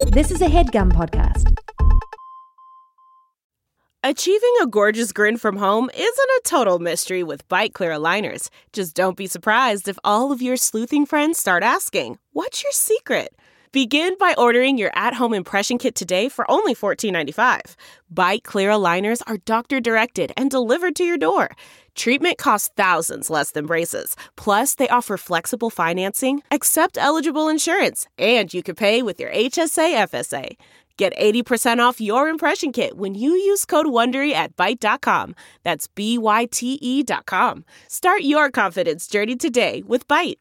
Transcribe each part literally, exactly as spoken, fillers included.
This is a HeadGum podcast. Achieving a gorgeous grin from home isn't a total mystery with Byte Clear aligners. Just don't be surprised if all of your sleuthing friends start asking, "What's your secret?" Begin by ordering your at-home impression kit today for only fourteen ninety-five. Byte Clear aligners are doctor-directed and delivered to your door. Treatment costs thousands less than braces. Plus, they offer flexible financing, accept eligible insurance, and you can pay with your H S A F S A. Get eighty percent off your impression kit when you use code WONDERY at byte dot com. That's B Y T E dot com. Start your confidence journey today with Byte.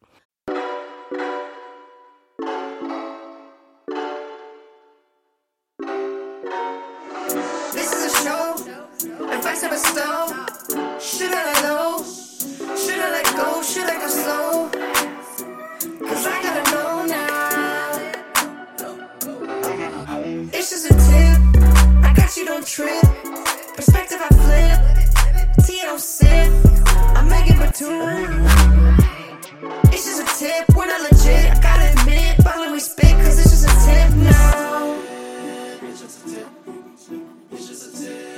This is a show. Advice of a stone. Should I let go? Should I let go? Should I go slow? Cause I gotta know now. It's just a tip. I got you, don't trip. Perspective I flip. Tea I don't sip. I'm Megan Batoon. It's just a tip. We're not legit. I gotta admit. But when we spit, cause it's just a tip now. It's just a tip. It's just a tip.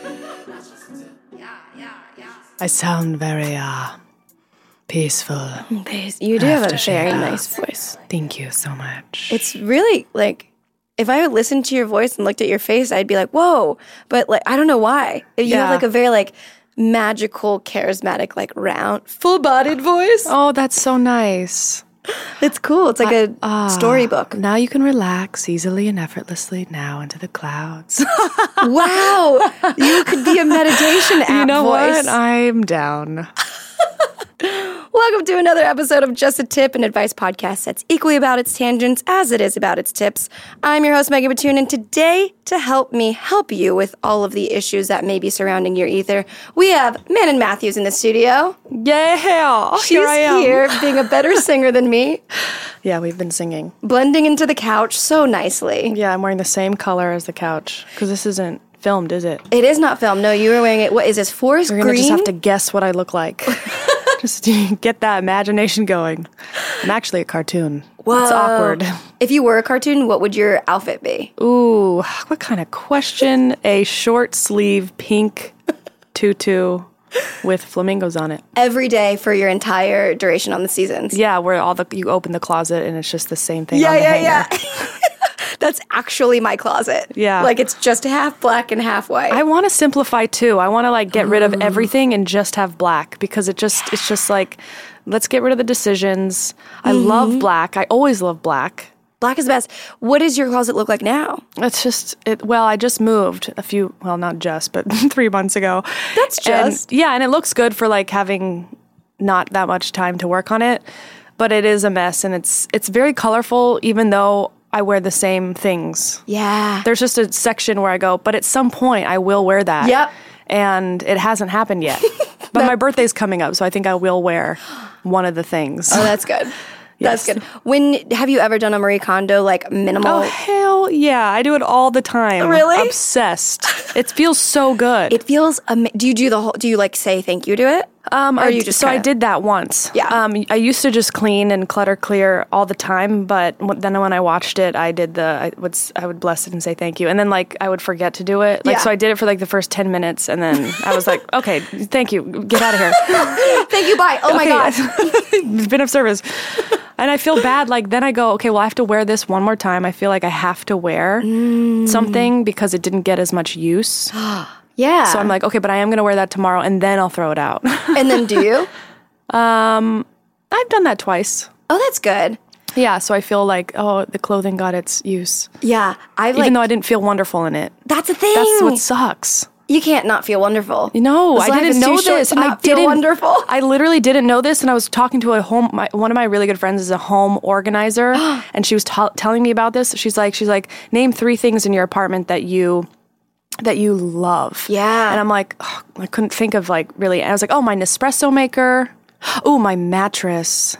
Yeah, yeah, yeah. I sound very, uh, peaceful. You do have a Aftershave. very nice voice. Thank you so much. It's really, like, if I would listen to your voice and looked at your face, I'd be like, whoa. But, like, I don't know why. You Yeah. have, like, a very, like, magical, charismatic, like, round, full-bodied voice. Oh, that's so nice. It's cool. It's like a Ah, storybook. Now you can relax easily and effortlessly now into the clouds. Wow. You could be a meditation app You know voice. what? I'm down. Welcome to another episode of Just a Tip, an advice podcast that's equally about its tangents as it is about its tips. I'm your host, Megan Batoon, and today, to help me help you with all of the issues that may be surrounding your ether, we have Manon Matthews in the studio. Yeah, She's here I am. here, being a better singer than me, Yeah, we've been singing. blending into the couch so nicely. Yeah, I'm wearing the same color as the couch because this isn't filmed, is it? It is not filmed. No, you were wearing it. What is this, forest We're gonna green? just have to guess what I look like. Just get that imagination going. I'm actually a cartoon. Whoa. It's awkward. If you were a cartoon, what would your outfit be? Ooh, what kind of question? A short sleeve pink tutu with flamingos on it. Every day for your entire duration on the seasons. Yeah, where all the you open the closet and it's just the same thing. Yeah, on the yeah, hanger. yeah. That's actually my closet. Yeah. Like it's just half black and half white. I want to simplify too. I want to like get rid of everything and just have black because it just it's just like let's get rid of the decisions. I love black. I always love black. Black is the best. What does your closet look like now? It's just it. Well, I just moved a few. Well, not just, but three months ago. That's And- just. yeah, and it looks good for like having not that much time to work on it, but it is a mess, and it's it's very colorful. Even though I wear the same things. Yeah. There's just a section where I go, but at some point I will wear that. Yep. And it hasn't happened yet. But my birthday's coming up, so I think I will wear one of the things. Oh, that's good. Yes. That's good. When have you ever done a Marie Kondo like minimal? Oh, hell yeah. I do it all the time. Really? Obsessed. It feels so good. It feels. Am- do you do the whole? Do you like say thank you to it? Um, Or I, you just so I kinda- did that once. Yeah. Um, I used to just clean and clutter clear all the time, but w- then when I watched it, I did the I would s- I would bless it and say thank you, and then like I would forget to do it. Like Yeah. so, I did it for like the first ten minutes, and then I was like, okay, thank you, get out of here. Thank you. Bye. Oh my Okay, god. It's been of service. And I feel bad. Like then I go, okay, well I have to wear this one more time. I feel like I have to wear Mm. something because it didn't get as much use. Yeah. So I'm like, okay, but I am going to wear that tomorrow, and then I'll throw it out. And then do you? I've done that twice. Oh, that's good. Yeah, so I feel like, oh, the clothing got its use. Yeah. I like. Even though I didn't feel wonderful in it. that's a thing. That's what sucks. You can't not feel wonderful. No, This I life didn't is too know short this. to not I feel didn't. wonderful. I literally didn't know this, and I was talking to a home. My, one of my really good friends is a home organizer, and she was t- telling me about this. She's like, she's like, name three things in your apartment that you that you love. Yeah. And I'm like, oh, I couldn't think of like really. I was like, oh, my Nespresso maker. Oh, my mattress.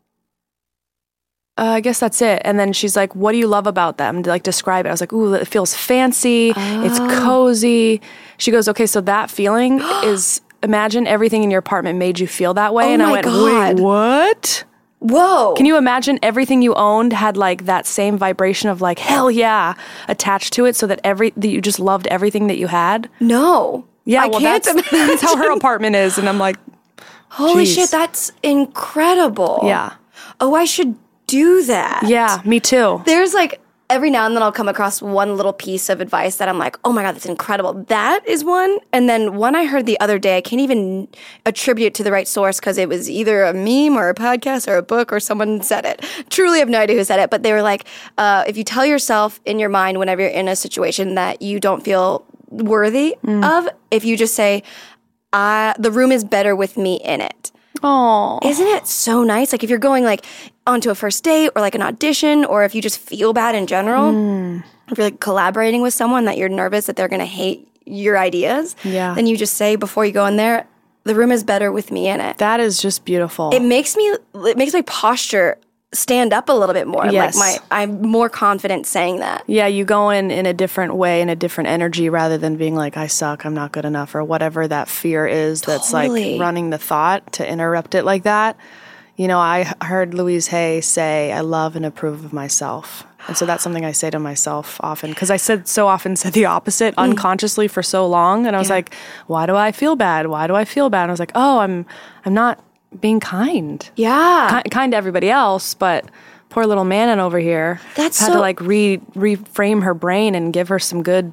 Uh, I guess that's it. And then she's like, what do you love about them? To like describe it. I was like, ooh, it feels fancy. It's cozy. She goes, okay, so that feeling is, imagine everything in your apartment made you feel that way. Oh and I my went, God. wait, what? Whoa. Can you imagine everything you owned had like that same vibration of like, hell yeah, attached to it so that every that you just loved everything that you had? No. Yeah, I well, can't that's, that's how her apartment is. And I'm like, holy geez. shit, that's incredible. Yeah. Oh, I should do that. Yeah, me too. There's like, every now and then I'll come across one little piece of advice that I'm like, oh my God, that's incredible. That is one. And then one I heard the other day, I can't even attribute to the right source because it was either a meme or a podcast or a book or someone said it. Truly have no idea who said it, but they were like, uh, if you tell yourself in your mind whenever you're in a situation that you don't feel worthy mm. of, if you just say, uh, the room is better with me in it. Oh, isn't it so nice? Like if you're going like onto a first date or like an audition, or if you just feel bad in general, mm. if you're like collaborating with someone that you're nervous that they're going to hate your ideas, yeah. then you just say before you go in there, the room is better with me in it. That is just beautiful. It makes me, it makes my posture stand up a little bit more. Yes. Like my, I'm more confident saying that. Yeah, you go in in a different way, in a different energy, rather than being like, I suck, I'm not good enough, or whatever that fear is that's Totally. like running the thought to interrupt it like that. You know, I heard Louise Hay say, I love and approve of myself. And so that's something I say to myself often, because I said so often said the opposite mm. unconsciously for so long. And I was yeah. like, why do I feel bad? Why do I feel bad? And I was like, oh, I'm I'm not being kind. Yeah. Ki- kind to everybody else, but poor little Manon over here That's had so- to like re reframe her brain and give her some good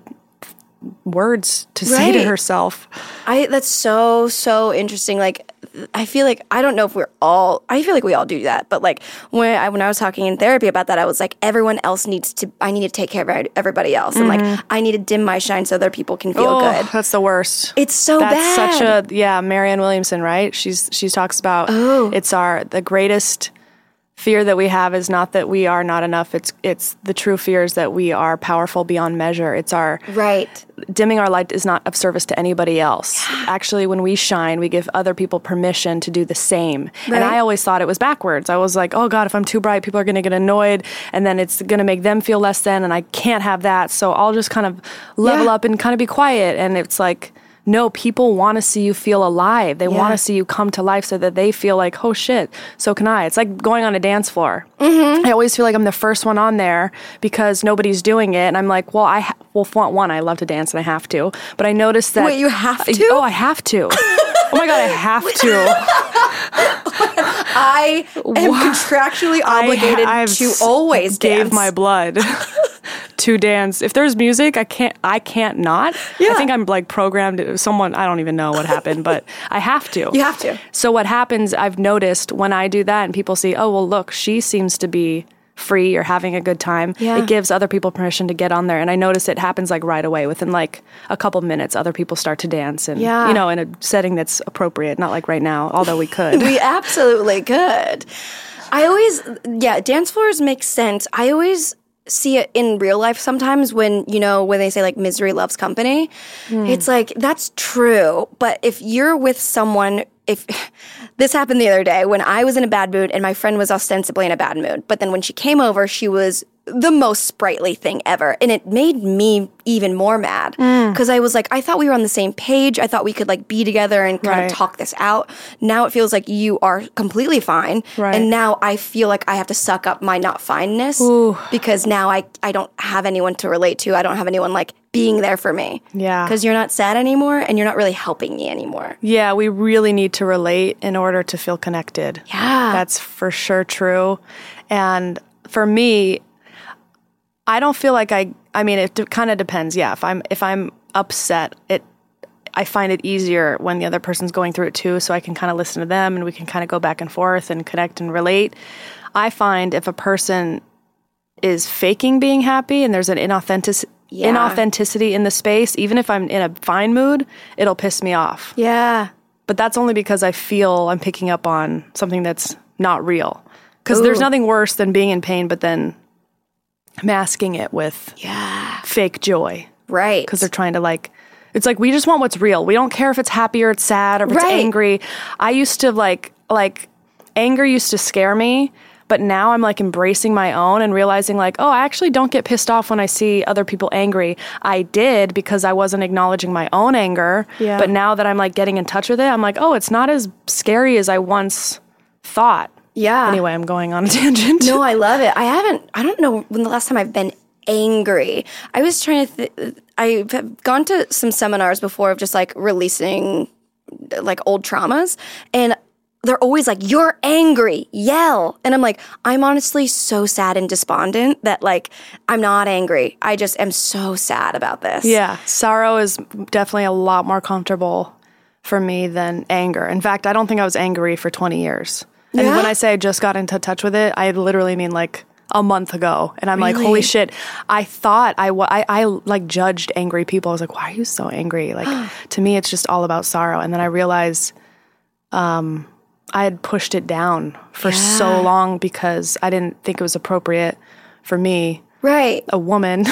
words to right. say to herself. I that's so so interesting. Like I feel like I don't know if we're all I feel like we all do that, but like when I when I was talking in therapy about that, I was like, everyone else needs to I need to take care of everybody else. Mm-hmm. And like I need to dim my shine so other people can feel oh, good. That's the worst. It's so that's bad. That's such a yeah, Marianne Williamson, right? She's she talks about oh. it's our the greatest fear that we have is not that we are not enough. It's it's the true fear is that we are powerful beyond measure. It's our right. Dimming our light is not of service to anybody else. Yeah. Actually, when we shine, we give other people permission to do the same. Right. And I always thought it was backwards. I was like, oh God, if I'm too bright, people are going to get annoyed, and then it's going to make them feel less than, and I can't have that. So I'll just kind of level yeah. up and kind of be quiet. And it's like, no, people want to see you feel alive. They yeah. want to see you come to life so that they feel like, oh shit, so can I. It's like going on a dance floor. Mm-hmm. I always feel like I'm the first one on there because nobody's doing it. And I'm like, well, I ha- well, for one, I love to dance and I have to. But I noticed that. Wait, you have to? Oh, I have to. Oh my God, I have to. I am contractually obligated I, to always gave dance. my blood. To dance. If there's music, I can't I can't not. Yeah. I think I'm like programmed to someone, I don't even know what happened, but I have to. You have to. So what happens, I've noticed when I do that and people see, oh, well, look, she seems to be free or having a good time. Yeah. It gives other people permission to get on there. And I notice it happens like right away. Within like a couple minutes, other people start to dance and, yeah. you know, in a setting that's appropriate, not like right now, although we could. We absolutely could. I always, yeah, dance floors make sense. I always see it in real life sometimes when, you know, when they say like misery loves company. Mm. It's like, that's true. But if you're with someone, if this happened the other day when I was in a bad mood and my friend was ostensibly in a bad mood, but then when she came over, she was the most sprightly thing ever. And it made me even more mad because mm. I was like, I thought we were on the same page. I thought we could like be together and kind right. of talk this out. Now it feels like you are completely fine. Right. And now I feel like I have to suck up my not fineness Ooh. because now I, I don't have anyone to relate to. I don't have anyone like being there for me. Yeah. Because you're not sad anymore and you're not really helping me anymore. Yeah, we really need to relate in order to feel connected. Yeah. That's for sure true. And for me, I don't feel like I, I mean, it d- kind of depends. Yeah. If I'm, if I'm upset, it, I find it easier when the other person's going through it too. So I can kind of listen to them and we can kind of go back and forth and connect and relate. I find if a person is faking being happy and there's an inauthentic, yeah. inauthenticity in the space, even if I'm in a fine mood, it'll piss me off. Yeah. But that's only because I feel I'm picking up on something that's not real. Because there's nothing worse than being in pain, but then masking it with yeah. fake joy. Right. Because they're trying to like, it's like, we just want what's real. We don't care if it's happy or it's sad or if right. it's angry. I used to like, like anger used to scare me, but now I'm like embracing my own and realizing like, oh, I actually don't get pissed off when I see other people angry. I did because I wasn't acknowledging my own anger. Yeah. But now that I'm like getting in touch with it, I'm like, oh, it's not as scary as I once thought. Yeah. Anyway, I'm going on a tangent. No, I love it. I haven't, I don't know when the last time I've been angry. I was trying to, th- I've gone to some seminars before of just like releasing like old traumas, and they're always like, you're angry, yell. And I'm like, I'm honestly so sad and despondent that like, I'm not angry. I just am so sad about this. Yeah. Sorrow is definitely a lot more comfortable for me than anger. In fact, I don't think I was angry for twenty years. And Yeah? when I say I just got into touch with it, I literally mean like a month ago. And I'm like, Really? holy shit. I thought I, wa- I, I like judged angry people. I was like, why are you so angry? Like to me, it's just all about sorrow. And then I realized, um, I had pushed it down for so long because I didn't think it was appropriate for me, Right. a woman,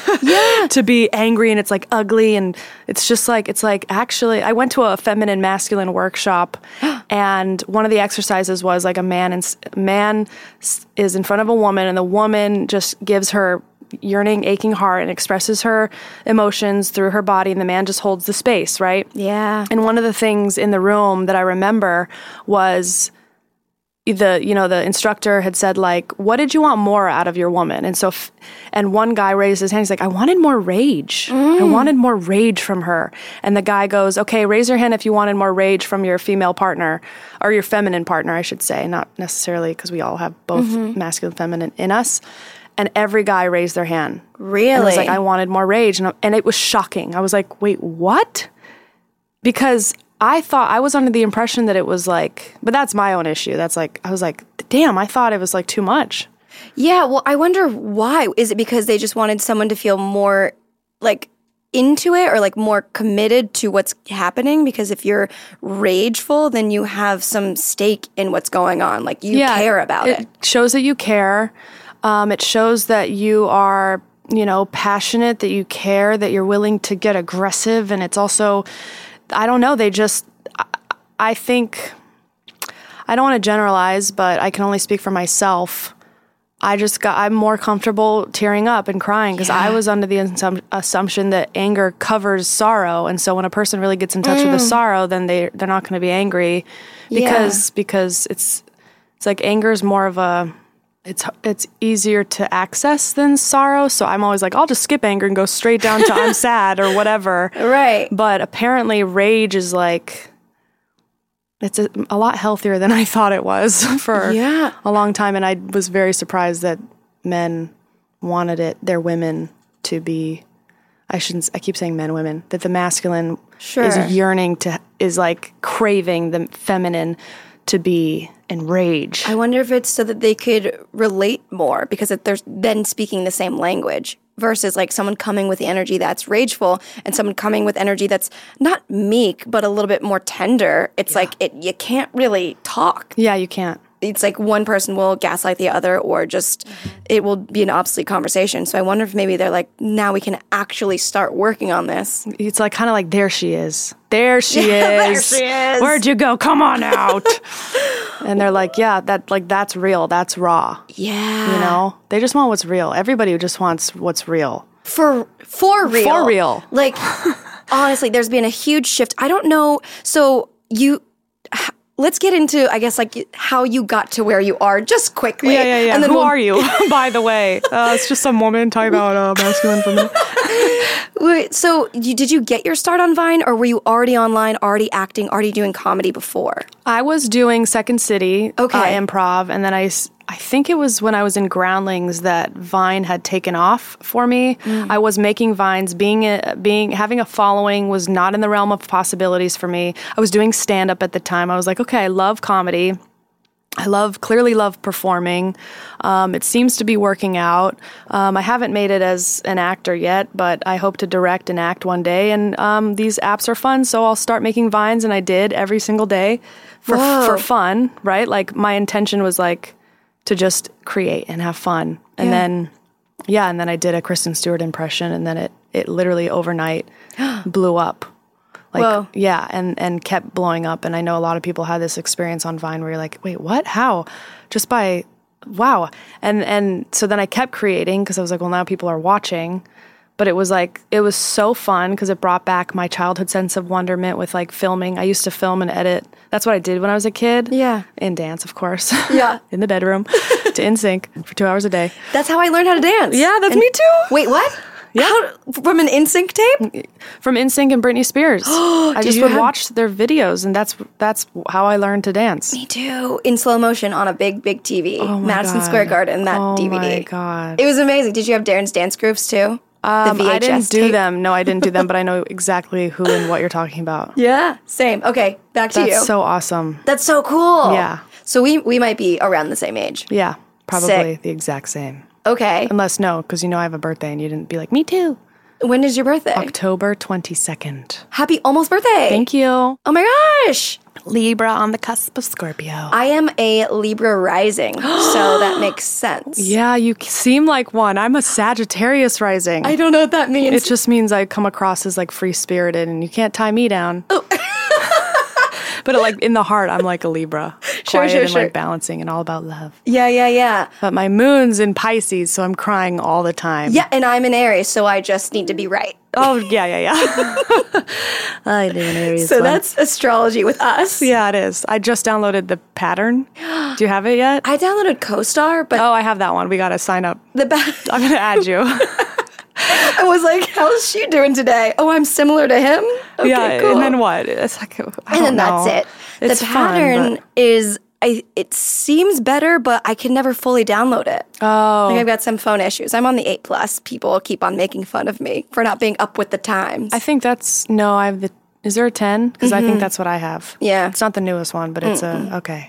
to be angry, and it's like ugly, and it's just like, it's like actually, I went to a feminine masculine workshop, and one of the exercises was like a man and man is in front of a woman, and the woman just gives her yearning, aching heart and expresses her emotions through her body, and the man just holds the space, right? Yeah. And one of the things in the room that I remember was the, you know, the instructor had said like, what did you want more out of your woman? And so, f- and one guy raised his hand. He's like, I wanted more rage. I wanted more rage from her. And the guy goes, okay, raise your hand if you wanted more rage from your female partner, or your feminine partner, I should say, not necessarily, because we all have both masculine, feminine in us. And every guy raised their hand. Really? And I was like, I wanted more rage. And, and it was shocking. I was like, wait, what? Because I thought, I was under the impression that it was like, but that's my own issue. That's like, I was like, damn, I thought it was like too much. Yeah, well, I wonder why. Is it because they just wanted someone to feel more like into it, or like more committed to what's happening? Because if you're rageful, then you have some stake in what's going on. Like you care about it. It shows that you care. Um, it shows that you are, you know, passionate, that you care, that you're willing to get aggressive. And it's also, I don't know, they just, I, I think, I don't want to generalize, but I can only speak for myself. I just got, I'm more comfortable tearing up and crying because I was under the assum- assumption that anger covers sorrow. And so when a person really gets in touch with the sorrow, then they, they're not going to be angry because, because it's, it's like anger is more of a, it's, it's easier to access than sorrow. So I'm always like, I'll just skip anger and go straight down to I'm sad or whatever. Right. But apparently rage is like, it's a, a lot healthier than I thought it was for Yeah. a long time. And I was very surprised that men wanted it, their women to be, I shouldn't, I keep saying men, women, that the masculine Sure. is yearning to, is like craving the feminine to be enraged. I wonder if it's so that they could relate more, because if they're then speaking the same language, versus like someone coming with the energy that's rageful and someone coming with energy that's not meek, but a little bit more tender. It's like it you can't really talk. Yeah, you can't. It's like one person will gaslight the other, or just it will be an obsolete conversation. So I wonder if maybe they're like, now we can actually start working on this. It's like kind of like, there she is. There she Yeah, is. there she is. Where'd you go? Come on out. And they're like, yeah, that like that's real. That's raw. Yeah. You know? They just want what's real. Everybody just wants what's real. For for real. For real. Like honestly, there's been a huge shift. I don't know. So you let's get into, I guess, like how you got to where you are just quickly. Yeah, yeah, yeah. And then Who we'll- are you, by the way? Uh, it's just some woman talking about uh, masculine feminine. Wait, so you, did you get your start on Vine, or were you already online, already acting, already doing comedy before? I was doing Second City Okay. uh, improv, and then I, s- I think it was when I was in Groundlings that Vine had taken off for me. I was making Vines. Being a, being having a following was not in the realm of possibilities for me. I was doing stand-up at the time. I was like, okay, I love comedy. I love, clearly love performing. Um, it seems to be working out. Um, I haven't made it as an actor yet, but I hope to direct and act one day. And um, these apps are fun, so I'll start making Vines, and I did every single day for Whoa. for fun, right? Like my intention was like to just create and have fun. And Yeah. then, yeah, and then I did a Kristen Stewart impression, and then it, it literally overnight blew up. Like, Whoa. yeah, and, and kept blowing up. And I know a lot of people had this experience on Vine where you're like, wait, what? How? Just by, wow. And and so then I kept creating because I was like, well, now people are watching. But it was like, it was so fun because it brought back my childhood sense of wonderment with like filming. I used to film and edit. That's what I did when I was a kid. Yeah. And dance, of course. Yeah. In the bedroom to N Sync for two hours a day. That's how I learned how to dance. Yeah, that's And- me too. Wait, what? Yeah. How, from an N Sync tape? From N Sync and Britney Spears. I Did just you would have- watch their videos, and that's that's how I learned to dance. Me too. In slow motion on a big, big T V. Oh my Madison God. Square Garden, that oh D V D. my God. It was amazing. Did you have Darren's dance grooves too? Um, the V H S I didn't do tape? them. No, I didn't do them, but I know exactly who and what you're talking about. Yeah, same. Okay, back to That's you. so awesome. That's so cool. Yeah. So we we might be around the same age. Yeah, probably Sick. the exact same. Okay. Unless no, because you know I have a birthday and you didn't be like, me too. When is your birthday? October twenty-second. Happy almost birthday. Thank you. Oh my gosh. Libra on the cusp of Scorpio. I am a Libra rising, so that makes sense. Yeah, you seem like one. I'm a Sagittarius rising. I don't know what that means. It just means I come across as like free spirited and you can't tie me down. Oh. But like in the heart, I'm like a Libra. Sure, Quiet sure, and sure. like balancing and all about love. yeah, yeah, yeah. But my moon's in Pisces, so I'm crying all the time. Yeah, and I'm an Aries, so I just need to be right. Oh, yeah, yeah, yeah. I do an Aries So one. that's astrology with us. Yeah, it is. I just downloaded the pattern. Do you have it yet? I downloaded CoStar, but Oh, I have that one. We got to sign up. the ba- I'm going to add you. I was like, how's she doing today? Oh, I'm similar to him? Okay, yeah, cool. and then what? It's like, I And don't then know. that's it. It's the fun, pattern but- is, I, it seems better, but I can never fully download it. Oh. Like I've got some phone issues. I'm on the eight plus. People keep on making fun of me for not being up with the times. I think that's, no, I have the, is there a ten? Because I think that's what I have. Mm-hmm. Yeah. It's not the newest one, but it's a, okay.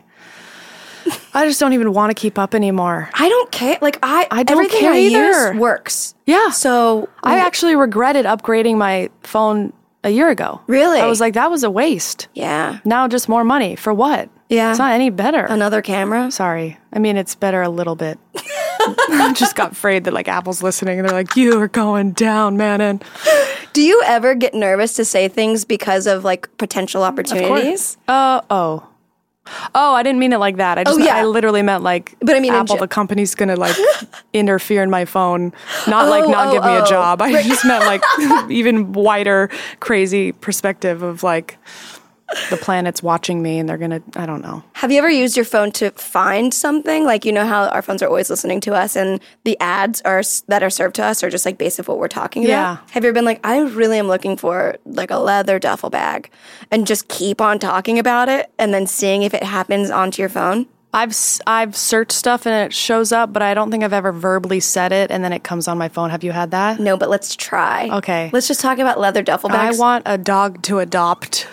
I just don't even want to keep up anymore. I don't care. Like I, I don't everything care I either. use works. Yeah. So I actually regretted upgrading my phone a year ago. Really? I was like, that was a waste. yeah, Now just more money. For what? Yeah. It's not any better. another camera. Sorry. I mean, it's better a little bit. I just got afraid that like Apple's listening and they're like, you are going down, man. And Do you ever get nervous to say things because of like potential opportunities? Uh, oh. Oh, I didn't mean it like that. I just Oh, yeah. I literally meant like But I mean in Apple, ge- the company's going to like interfere in my phone, not like Oh, not oh, give me oh. a job. I just meant like even wider, crazy perspective of like the planet's watching me and they're going to, I don't know. Have you ever used your phone to find something? Like, you know how our phones are always listening to us and the ads are that are served to us are just like based off what we're talking Yeah. about? Have you ever been like, I really am looking for like a leather duffel bag and just keep on talking about it and then seeing if it happens onto your phone? I've s- I've searched stuff and it shows up, but I don't think I've ever verbally said it and then it comes on my phone. Have you had that? No, but let's try. Okay. Let's just talk about leather duffel I bags. want a dog to adopt.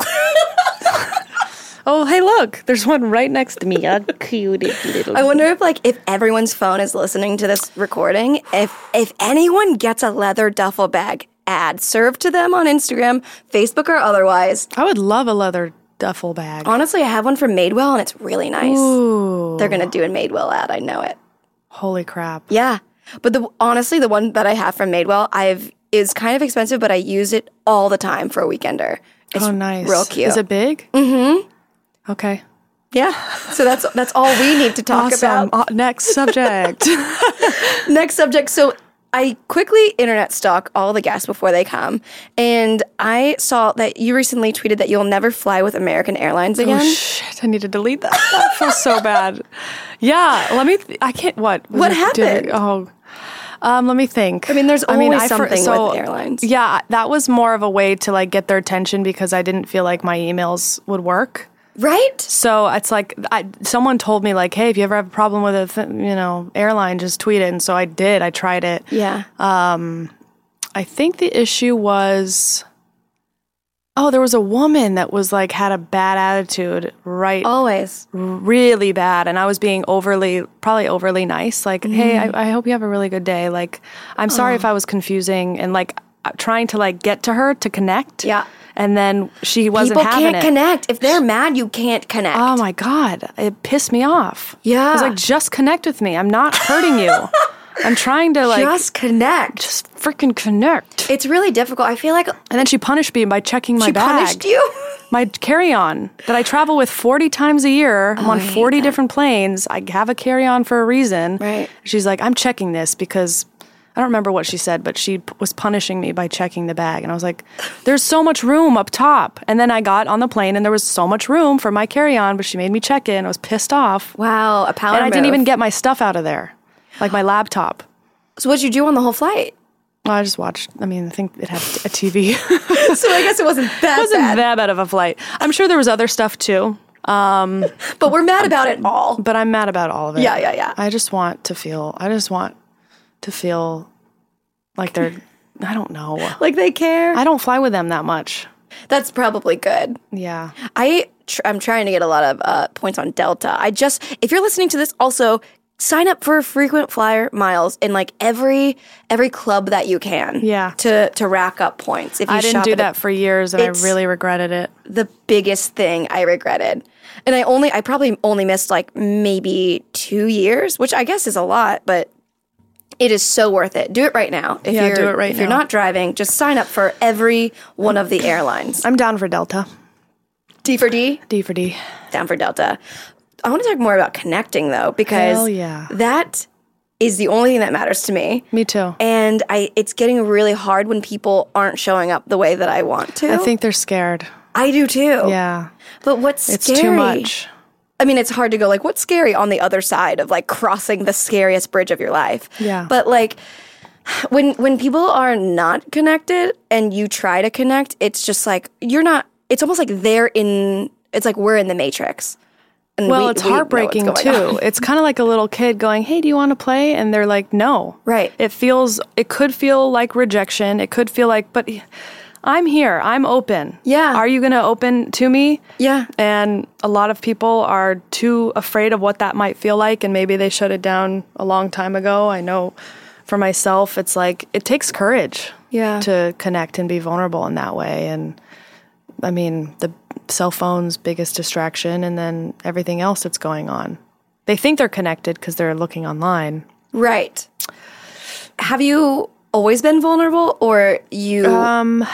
Oh, hey, look. There's one right next to me. A cute little. I wonder if like if everyone's phone is listening to this recording, if if anyone gets a leather duffel bag ad served to them on Instagram, Facebook or otherwise. I would love a leather duffel bag. Honestly, I have one from Madewell and it's really nice. Ooh. They're gonna do a Madewell ad, I know it. Holy crap. Yeah. But the honestly, the one that I have from Madewell, I've is kind of expensive, but I use it all the time for a weekender. It's Oh, nice. real cute. Is it big? Mm-hmm. Okay. Yeah. So that's that's all we need to talk Awesome. about. Uh, next subject. Next subject. So I quickly internet stalk all the guests before they come, and I saw that you recently tweeted that you'll never fly with American Airlines again. Oh, shit. I need to delete that. That feels so bad. Yeah. Let me, th- I can't, what? Was What it- did happened? it- oh. Um, let me think. I mean, there's always I something with airlines. Yeah, that was more of a way to like get their attention because I didn't feel like my emails would work. Right? So it's like I, someone told me like, hey, if you ever have a problem with a th- you know airline, just tweet it. And so I did. I tried it. Yeah. I think the issue was, oh, there was a woman that was like had a bad attitude, right? Always. Really bad, and I was being overly, probably overly nice. Like, hey, Mm-hmm. I, I hope you have a really good day. Like, I'm sorry if I was confusing, and like uh, trying to like get to her to connect. Yeah. And then she wasn't People having can't it. connect. If they're mad, you can't connect. Oh my God. It pissed me off. Yeah. I was like, just connect with me. I'm not hurting you. I'm trying to like Just connect. just freaking connect. It's really difficult. I feel like And then she punished me by checking my she bag. punished you. My carry-on that I travel with forty times a year. I'm on I hate forty different planes. I have a carry-on for a reason. Right. She's like, I'm checking this because I don't remember what she said, but she p- was punishing me by checking the bag. And I was like, there's so much room up top. And then I got on the plane and there was so much room for my carry-on, but she made me check in. I was pissed off. Wow, a power And I didn't move. even get my stuff out of there, like my laptop. So what'd you do on the whole flight? Well, I just watched. I mean, I think it had a T V. So I guess it wasn't that It wasn't bad. that bad of a flight. I'm sure there was other stuff too, But we're mad about it all. but I'm mad about all of it. Yeah, yeah, yeah. I just want to feel, I just want to feel like they're, I don't know. Like they care. I don't fly with them that much. That's probably good. Yeah. I tr- I'm trying to get a lot of uh, points on Delta. I just, if you're listening to this, also sign up for frequent flyer miles in like every every club that you can. Yeah. To to rack up points. If you I didn't shop do at that a- for years and I It's- really regretted it. the biggest thing I regretted. And I only I probably only missed like maybe two years, which I guess is a lot, but it is so worth it. Do it right now. If Yeah, you're do it right if you're now. not driving, just sign up for every one of the airlines. I'm down for Delta. D for D, D for D. down for Delta. I want to talk more about connecting though, because Hell yeah. that is the only thing that matters to me. Me too. And I it's getting really hard when people aren't showing up the way that I want to. I think they're scared. I do too. Yeah. But what's It's scary? too much. I mean, it's hard to go like, what's scary on the other side of like crossing the scariest bridge of your life? Yeah. But like, when when people are not connected and you try to connect, it's just like you're not. It's almost like they're in. It's like we're in the Matrix. And Well, we- it's we know what's heartbreaking going too. on. It's kind of like a little kid going, "Hey, do you want to play?" And they're like, "No." Right. It feels. It could feel like rejection. It could feel like, but I'm here. I'm open. Yeah. Are you going to open to me? Yeah. And a lot of people are too afraid of what that might feel like, and maybe they shut it down a long time ago. I know for myself, it's like it takes courage Yeah. to connect and be vulnerable in that way. And I mean, the cell phone's biggest distraction, and then everything else that's going on. They think they're connected because they're looking online. Right. Have you always been vulnerable, or you? Um.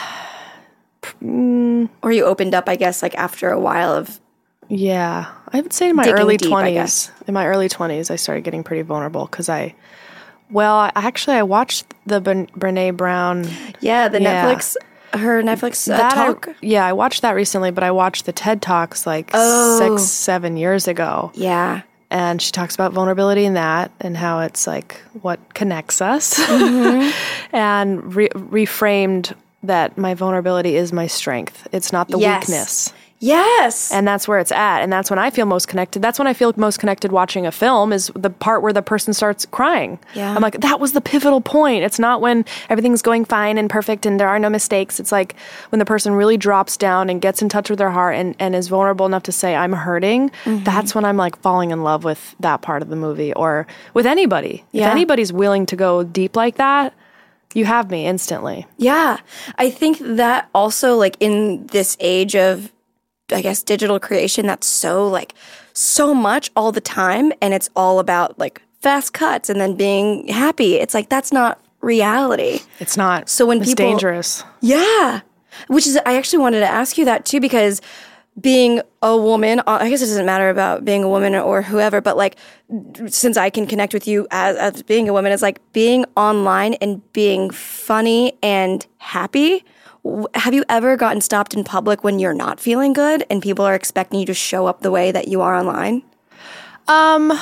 Or you opened up, I guess, like after a while of. Yeah, I would say in my Digging early deep, I twenties. guess. In my early twenties, I started getting pretty vulnerable because I, well, I, actually, I watched the ben, Brene Brown. Yeah, the Yeah. Netflix, her Netflix uh, that I- talk. yeah, I watched that recently, but I watched the TED Talks like Oh. six, seven years ago. Yeah. And she talks about vulnerability in that and how it's like what connects us, Mm-hmm. and re- reframed that my vulnerability is my strength. It's not the Yes. weakness. Yes. And that's where it's at. And that's when I feel most connected. That's when I feel most connected watching a film is the part where the person starts crying. Yeah. I'm like, that was the pivotal point. It's not when everything's going fine and perfect and there are no mistakes. It's like when the person really drops down and gets in touch with their heart and, and is vulnerable enough to say, I'm hurting. Mm-hmm. That's when I'm like falling in love with that part of the movie or with anybody. Yeah. If anybody's willing to go deep like that, you have me instantly. Yeah. I think that also, like, in this age of, I guess, digital creation, that's so, like, so much all the time. And it's all about, like, fast cuts and then being happy. It's like, that's not reality. It's not. So when it's people- dangerous. Yeah. Which is, I actually wanted to ask you that too, because being a woman, I guess it doesn't matter about being a woman or whoever, but like, since I can connect with you as, as being a woman, it's like being online and being funny and happy. W- Have you ever gotten stopped in public when you're not feeling good and people are expecting you to show up the way that you are online? Um,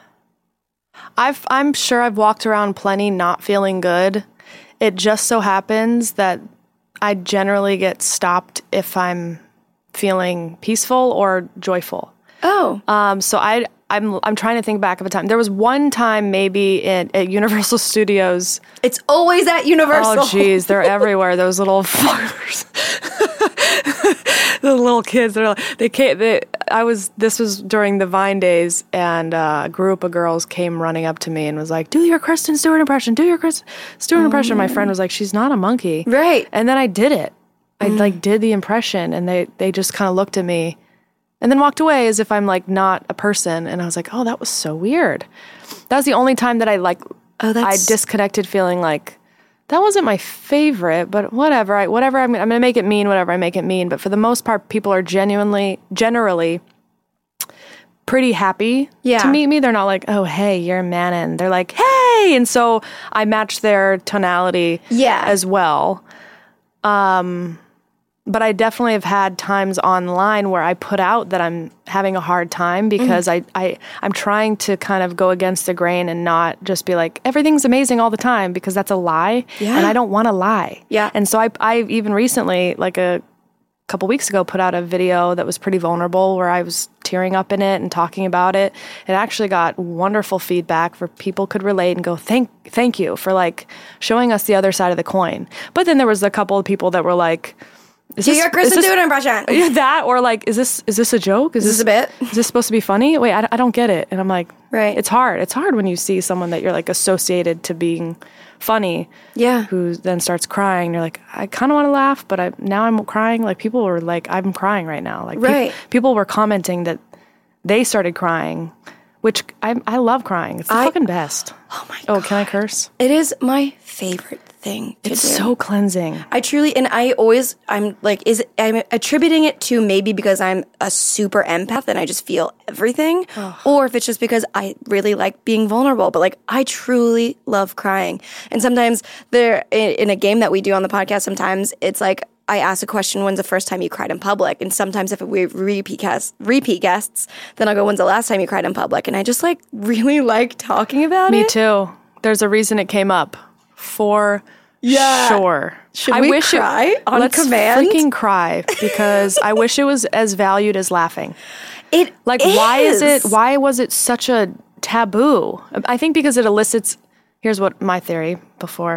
I've, I'm sure I've walked around plenty not feeling good. It just so happens that I generally get stopped if I'm feeling peaceful or joyful. Oh, Um, so I, I'm, I'm trying to think back of a time. There was one time maybe in, at Universal Studios. it's always at Universal. Oh, geez, they're everywhere. Those little fuckers. The little kids, they're like, they came. They, I was. This was during the Vine days, and uh, a group of girls came running up to me and was like, "Do your Kristen Stewart impression. Do your Kristen Stewart impression." My friend was like, "She's not a monkey." Right. And then I did it. I like did the impression, and they they just kind of looked at me, and then walked away as if I'm like not a person. And I was like, "Oh, that was so weird." That was the only time that I like. Oh, I that's disconnected, feeling like. That wasn't my favorite, but whatever. I, whatever. I'm, I'm going to make it mean whatever I make it mean. But for the most part, people are genuinely, generally pretty happy Yeah. to meet me. They're not like, oh, hey, you're Manon. They're like, hey. And so I match their tonality Yeah. as well. Um, but I definitely have had times online where I put out that I'm having a hard time because Mm. I, I, I'm trying to kind of go against the grain and not just be like, everything's amazing all the time, because that's a lie. Yeah. And I don't want to lie. Yeah. And so I, I even recently, like a couple weeks ago, put out a video that was pretty vulnerable where I was tearing up in it and talking about it. It actually got wonderful feedback where people could relate and go, thank thank you for like showing us the other side of the coin. But then there was a couple of people that were like, is Do this, your Kristen is this- Stewart impression. Yeah, that, or like, is this is this a joke? Is this a bit? Is this supposed to be funny? Wait, I, I don't get it. And I'm like, Right. It's hard. It's hard when you see someone that you're like associated to being funny, Yeah. who then starts crying. You're like, I kind of want to laugh, but I now I'm crying. Like people were like, I'm crying right now. Like peop- Right. people were commenting that they started crying, which I I love crying. It's the I- fucking best. Oh my Oh, God. can I curse? It is my favorite thing to It's do. so cleansing. I truly, and I always, I'm like, is I'm attributing it to maybe because I'm a super empath and I just feel everything, or if it's just because I really like being vulnerable. But like, I truly love crying, and sometimes there in, in a game that we do on the podcast, sometimes it's like I ask a question, "When's the first time you cried in public?" And sometimes if we have repeat guests, repeat guests, then I'll go, "When's the last time you cried in public?" And I just like really like talking about Me it. too. There's a reason it came up. For Yeah. sure. Should I we wish cry it, on let's command? freaking cry, because I wish it was as valued as laughing. It Like, why is it, why was it such a taboo? I think because it elicits, here's what my theory before.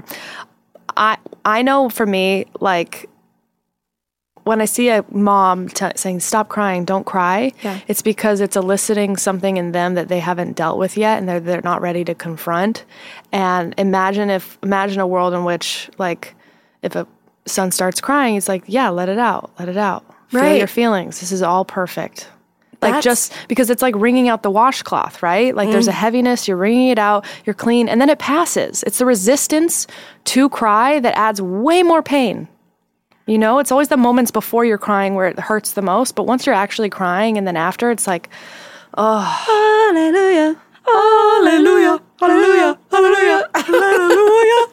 I I know for me, like, when I see a mom t- saying, stop crying, don't cry, Yeah. it's because it's eliciting something in them that they haven't dealt with yet and they're, they're not ready to confront. And imagine if, imagine a world in which, like, if a son starts crying, it's like, yeah, let it out, let it out. Feel Right. your feelings. This is all perfect. Like, That's- just because it's like wringing out the washcloth, right? Like there's a heaviness, you're wringing it out, you're clean, and then it passes. It's the resistance to cry that adds way more pain. You know, it's always the moments before you're crying where it hurts the most, but once you're actually crying and then after, it's like, oh, hallelujah, hallelujah, hallelujah, hallelujah, hallelujah.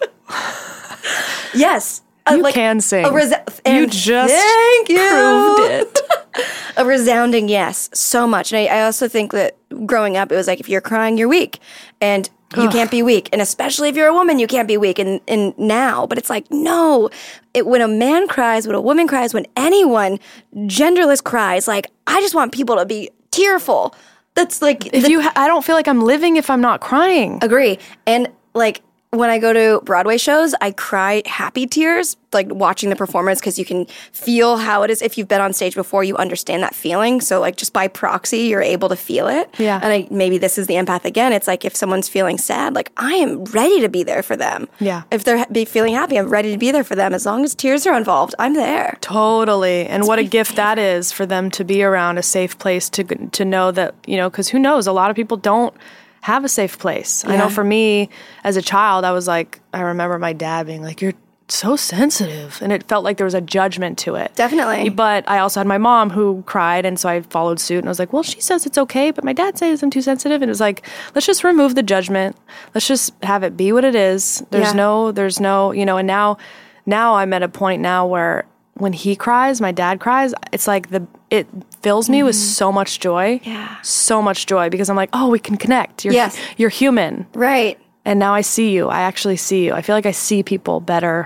Yes. Uh, You like, can sing. A resa- You and just thank you. proved it. A resounding yes, so much. And I, I also think that growing up, it was like, if you're crying, you're weak. And you can't be weak. And especially if you're a woman, you can't be weak. And, and now, but it's like, no. It, when a man cries, when a woman cries, when anyone, genderless cries, like, I just want people to be tearful. That's like, If the- you, ha- I don't feel like I'm living if I'm not crying. Agree. And like when I go to Broadway shows, I cry happy tears, like watching the performance, because you can feel how it is. If you've been on stage before, you understand that feeling. So like just by proxy, you're able to feel it. Yeah. And I, maybe this is the empath again. It's like if someone's feeling sad, like I am ready to be there for them. Yeah. If they're ha- be feeling happy, I'm ready to be there for them. As long as tears are involved, I'm there. Totally. And what a gift that is for them to be around a safe place to to know that, you know, because who knows, a lot of people don't have a safe place. I know Yeah. for me as a child, I was like, I remember my dad being like, you're so sensitive. And it felt like there was a judgment to it. Definitely. But I also had my mom who cried. And so I followed suit and I was like, well, she says it's okay. But my dad says I'm too sensitive. And it was like, let's just remove the judgment. Let's just have it be what it is. There's Yeah. no, there's no, you know, and now, now I'm at a point now where when he cries, my dad cries, it's like the, it fills me with so much joy. Yeah. So much joy because I'm like, oh, we can connect. You're, Yes. you're human. Right. And now I see you. I actually see you. I feel like I see people better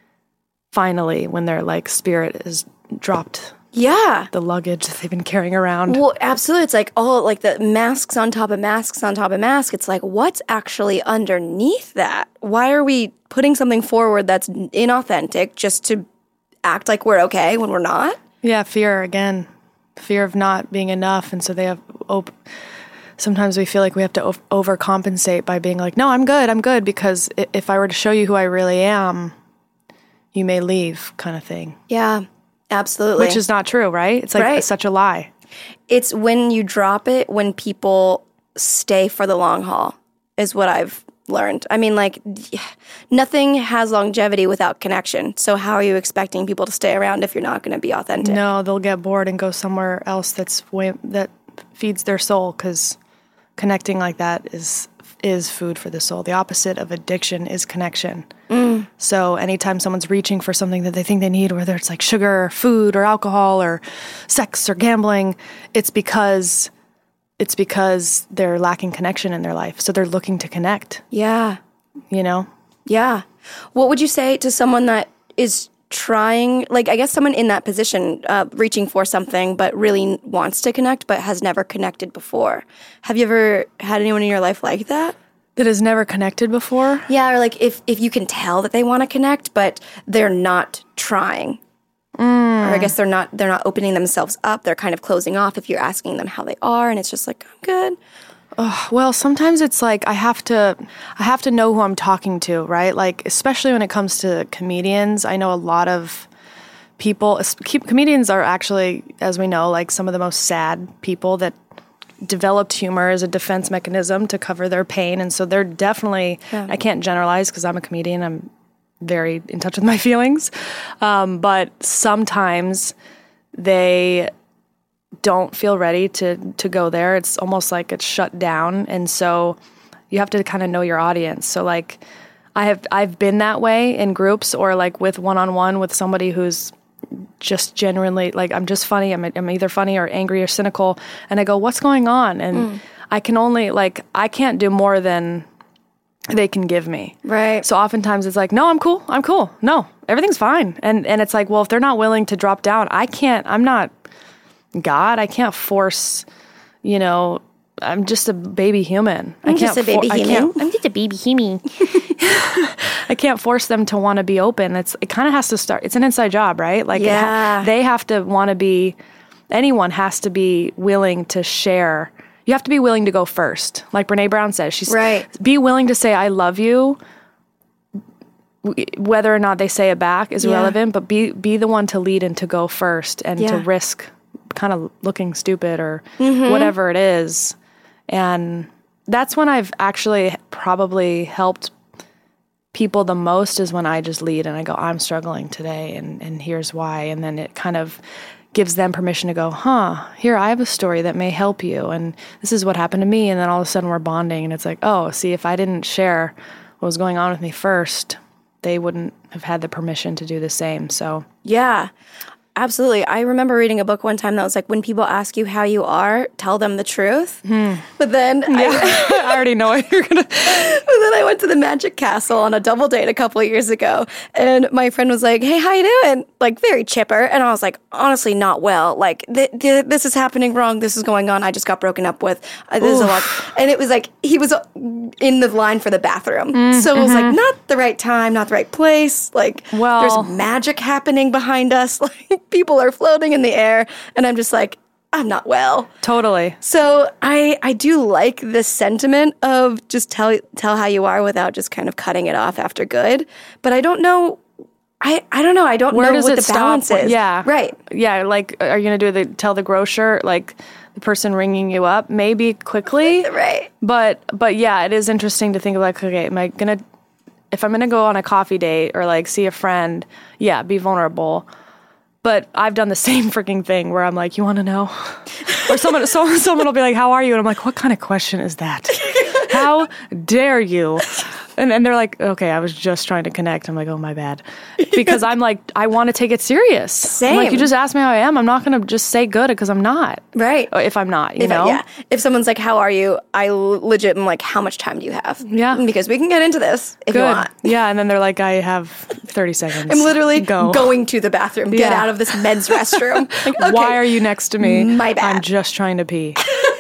finally when their like spirit is dropped Yeah. the luggage that they've been carrying around. Well, absolutely. It's like, oh, like the masks on top of masks on top of masks. It's like, what's actually underneath that? Why are we putting something forward that's inauthentic just to act like we're okay when we're not? Yeah, fear again. Fear of not being enough. And so they have, op- sometimes we feel like we have to o- overcompensate by being like, no, I'm good, I'm good. Because i- if I were to show you who I really am, you may leave kind of thing. Yeah, absolutely. Which is not true, right? It's like Right. such a lie. It's when you drop it when people stay for the long haul, is what I've learned. I mean, like, nothing has longevity without connection. So how are you expecting people to stay around if you're not going to be authentic? No, they'll get bored and go somewhere else that's way, that feeds their soul, because connecting like that is is food for the soul. The opposite of addiction is connection. Mm. So anytime someone's reaching for something that they think they need, whether it's like sugar or food or alcohol or sex or gambling, it's because it's because they're lacking connection in their life. So they're looking to connect. Yeah. You know? Yeah. What would you say to someone that is trying, like, I guess someone in that position, uh, reaching for something, but really wants to connect, but has never connected before? Have you ever had anyone in your life like that? That has never connected before? Yeah, or like if, if you can tell that they want to connect, but they're not trying. Mm. Or I guess they're not they're not opening themselves up. They're kind of closing off if you're asking them how they are, and it's just like, I'm good. Oh, well, sometimes it's like I have to I have to know who I'm talking to, right? Like, especially when it comes to comedians. I know a lot of people, comedians are actually, as we know, like some of the most sad people that developed humor as a defense mechanism to cover their pain. And so they're definitely, yeah. I can't generalize because I'm a comedian. I'm very in touch with my feelings. Um, but sometimes they don't feel ready to to go there. It's almost like it's shut down. And so you have to kind of know your audience. So like I have I've been that way in groups or like with one-on-one with somebody who's just genuinely like, I'm just funny. I'm, I'm either funny or angry or cynical. And I go, what's going on? And mm. I can only like, I can't do more than they can give me. Right. So oftentimes it's like, no, I'm cool. I'm cool. No, everything's fine. And, and it's like, well, if they're not willing to drop down, I can't, I'm not God. I can't force, you know, I'm just a baby human. I'm I can't just a baby for- human. I'm just a baby human. I can't force them to want to be open. It's it kind of has to start. It's an inside job, right? Like yeah. it ha- they have to want to be. Anyone has to be willing to share. You have to be willing to go first. Like Brene Brown says, she's right. Be willing to say I love you. Whether or not they say it back is yeah. irrelevant, but be be the one to lead and to go first and yeah. to risk kind of looking stupid or mm-hmm. whatever it is. And that's when I've actually probably helped people the most is when I just lead and I go, I'm struggling today and, and here's why. And then it kind of gives them permission to go, huh, here, I have a story that may help you. And this is what happened to me. And then all of a sudden we're bonding and it's like, oh, see, if I didn't share what was going on with me first, they wouldn't have had the permission to do the same. So yeah. Absolutely. I remember reading a book one time that was like, when people ask you how you are, tell them the truth. Hmm. But then yeah. I, I already know what you're going to. But then I went to the Magic Castle on a double date a couple of years ago. And my friend was like, hey, how you doing? Like very chipper. And I was like, honestly, not well. Like th- th- this is happening wrong. This is going on. I just got broken up with. Uh, this is a lot. And it was like, he was in the line for the bathroom. Mm, so it was mm-hmm. like, not the right time, not the right place. Like well, there's magic happening behind us. Like people are floating in the air, and I'm just like, I'm not well. Totally. So I I do like this sentiment of just tell tell how you are without just kind of cutting it off after good. But I don't know. I, I don't know. I don't Where know does what it the stop? balance is. Yeah. Right. Yeah. Like, are you going to do the tell the grocer, like the person ringing you up, maybe quickly? Right. But, but yeah, it is interesting to think of like, okay, am I going to, if I'm going to go on a coffee date or like see a friend, yeah, be vulnerable. But I've done the same freaking thing where I'm like, you want to know? Or someone, someone, someone will be like, how are you? And I'm like, what kind of question is that? How dare you? And then they're like, okay, I was just trying to connect. I'm like, oh, my bad. Because I'm like, I want to take it serious. Same. I'm like, you just asked me how I am. I'm not going to just say good because I'm not. Right. Or if I'm not, you if know? I, yeah. If someone's like, how are you? I legit am like, how much time do you have? Yeah. Because we can get into this if good. you want. Yeah. And then they're like, I have thirty seconds. I'm literally Go. going to the bathroom. Get Yeah. out of this men's restroom. Like, okay. Why are you next to me? My bad. I'm just trying to pee.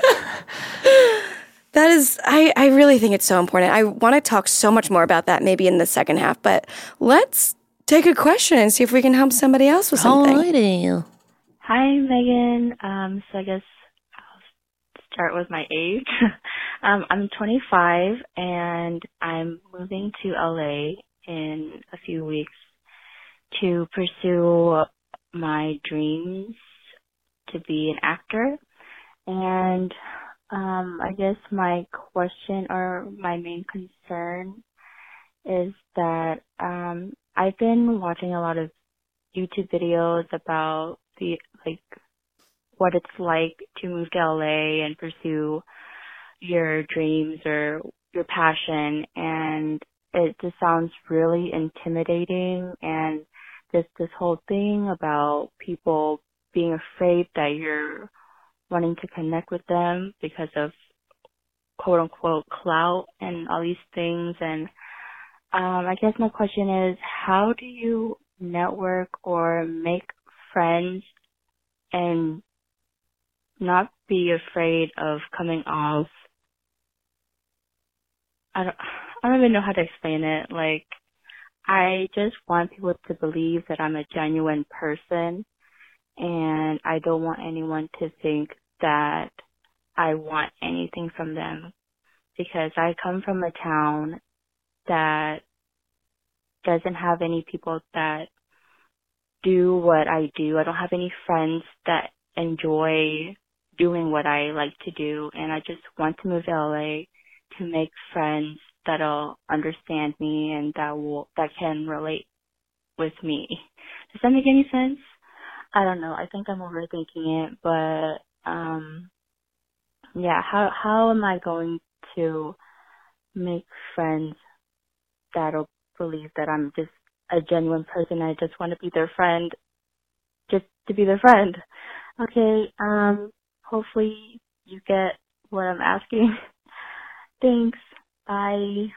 That is, I, I really think it's so important. I want to talk so much more about that maybe in the second half, but let's take a question and see if we can help somebody else with something. Alrighty. Hi, Megan. Um, so I guess I'll start with my age. um, I'm twenty-five and I'm moving to L A in a few weeks to pursue my dreams to be an actor. And Um, I guess my question or my main concern is that um, I've been watching a lot of YouTube videos about the like what it's like to move to L A and pursue your dreams or your passion, and it just sounds really intimidating. And this this whole thing about people being afraid that you're wanting to connect with them because of quote unquote clout and all these things. And um, I guess my question is, how do you network or make friends and not be afraid of coming off? I don't, I don't even know how to explain it. Like, I just want people to believe that I'm a genuine person, and I don't want anyone to think that I want anything from them, because I come from a town that doesn't have any people that do what I do. I don't have any friends that enjoy doing what I like to do, and I just want to move to L A to make friends that'll understand me and that will that can relate with me. Does that make any sense? I don't know. I think I'm overthinking it, but um, yeah. How how am I going to make friends that'll believe that I'm just a genuine person? I just want to be their friend, just to be their friend. Okay. Um. Hopefully you get what I'm asking. Thanks. Bye.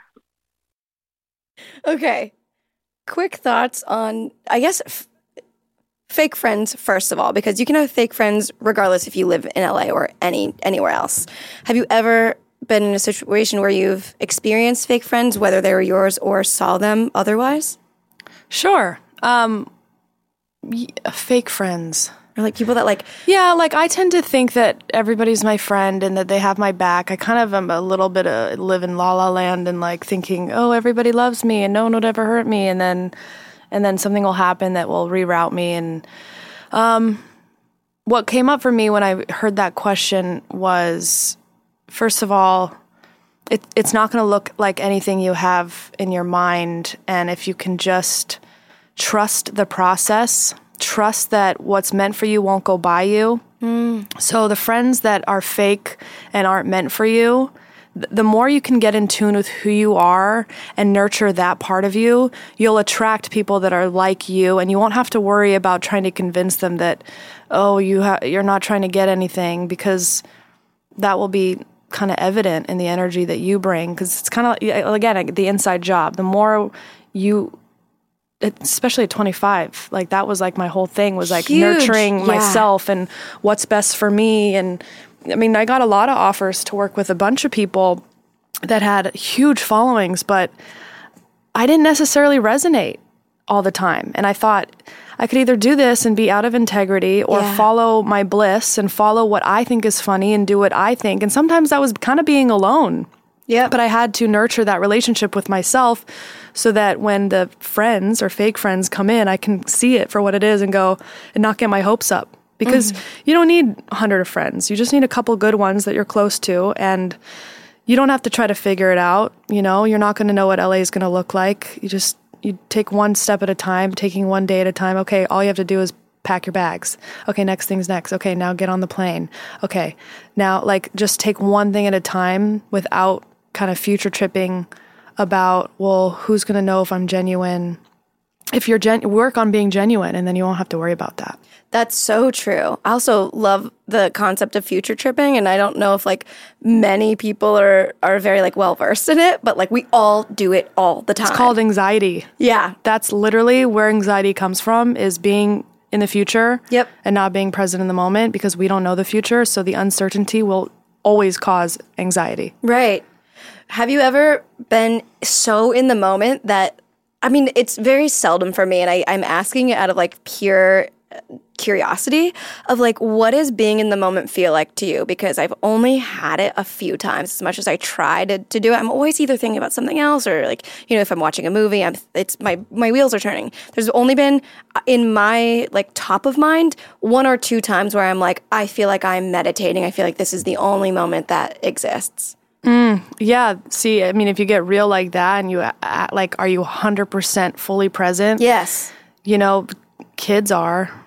Okay. Quick thoughts on, I guess, f- fake friends, first of all, because you can have fake friends regardless if you live in L A or any anywhere else. Have you ever been in a situation where you've experienced fake friends, whether they were yours or saw them otherwise? Sure. Um, y- fake friends. Or like people that like... Yeah, like I tend to think that everybody's my friend and that they have my back. I kind of am a little bit of live in la la land and like thinking, oh, everybody loves me and no one would ever hurt me. And then, and then something will happen that will reroute me. And um, what came up for me when I heard that question was, first of all, it, it's not going to look like anything you have in your mind. And if you can just trust the process, trust that what's meant for you won't go by you. Mm. So the friends that are fake and aren't meant for you, th- the more you can get in tune with who you are and nurture that part of you, you'll attract people that are like you, and you won't have to worry about trying to convince them that, oh, you ha- you're not trying to get anything, because that will be kind of evident in the energy that you bring. Because it's kind of, again, the inside job. The more you... especially at twenty-five, like that was like my whole thing was like Huge. nurturing Yeah. myself and what's best for me. And I mean, I got a lot of offers to work with a bunch of people that had huge followings, but I didn't necessarily resonate all the time. And I thought I could either do this and be out of integrity or Yeah. follow my bliss and follow what I think is funny and do what I think. And sometimes that was kind of being alone. Yeah. But I had to nurture that relationship with myself so that when the friends or fake friends come in, I can see it for what it is and go and not get my hopes up. Because mm-hmm. you don't need a hundred of friends. You just need a couple good ones that you're close to, and you don't have to try to figure it out. You know, you're not going to know what L A is going to look like. You just, you take one step at a time, taking one day at a time. Okay, all you have to do is pack your bags. Okay, next thing's next. Okay, now get on the plane. Okay, now like just take one thing at a time without kind of future tripping about, well, who's going to know if I'm genuine? If you're gen- work on being genuine, and then you won't have to worry about that. That's so true. I also love the concept of future tripping, and I don't know if like many people are are very like well versed in it, but like we all do it all the time. It's called anxiety. Yeah. That's literally where anxiety comes from, is being in the future. Yep. And not being present in the moment, because we don't know the future, so the uncertainty will always cause anxiety. Right. Have you ever been so in the moment that, I mean, it's very seldom for me, and I, I'm asking it out of like pure curiosity of like, what does being in the moment feel like to you? Because I've only had it a few times. As much as I try to, to do it, I'm always either thinking about something else, or like, you know, if I'm watching a movie, I'm it's my my wheels are turning. There's only been in my like top of mind one or two times where I'm like, I feel like I'm meditating. I feel like this is the only moment that exists. Mm, yeah. See, I mean, if you get real like that and you uh, like, are you one hundred percent fully present? Yes. You know, kids are.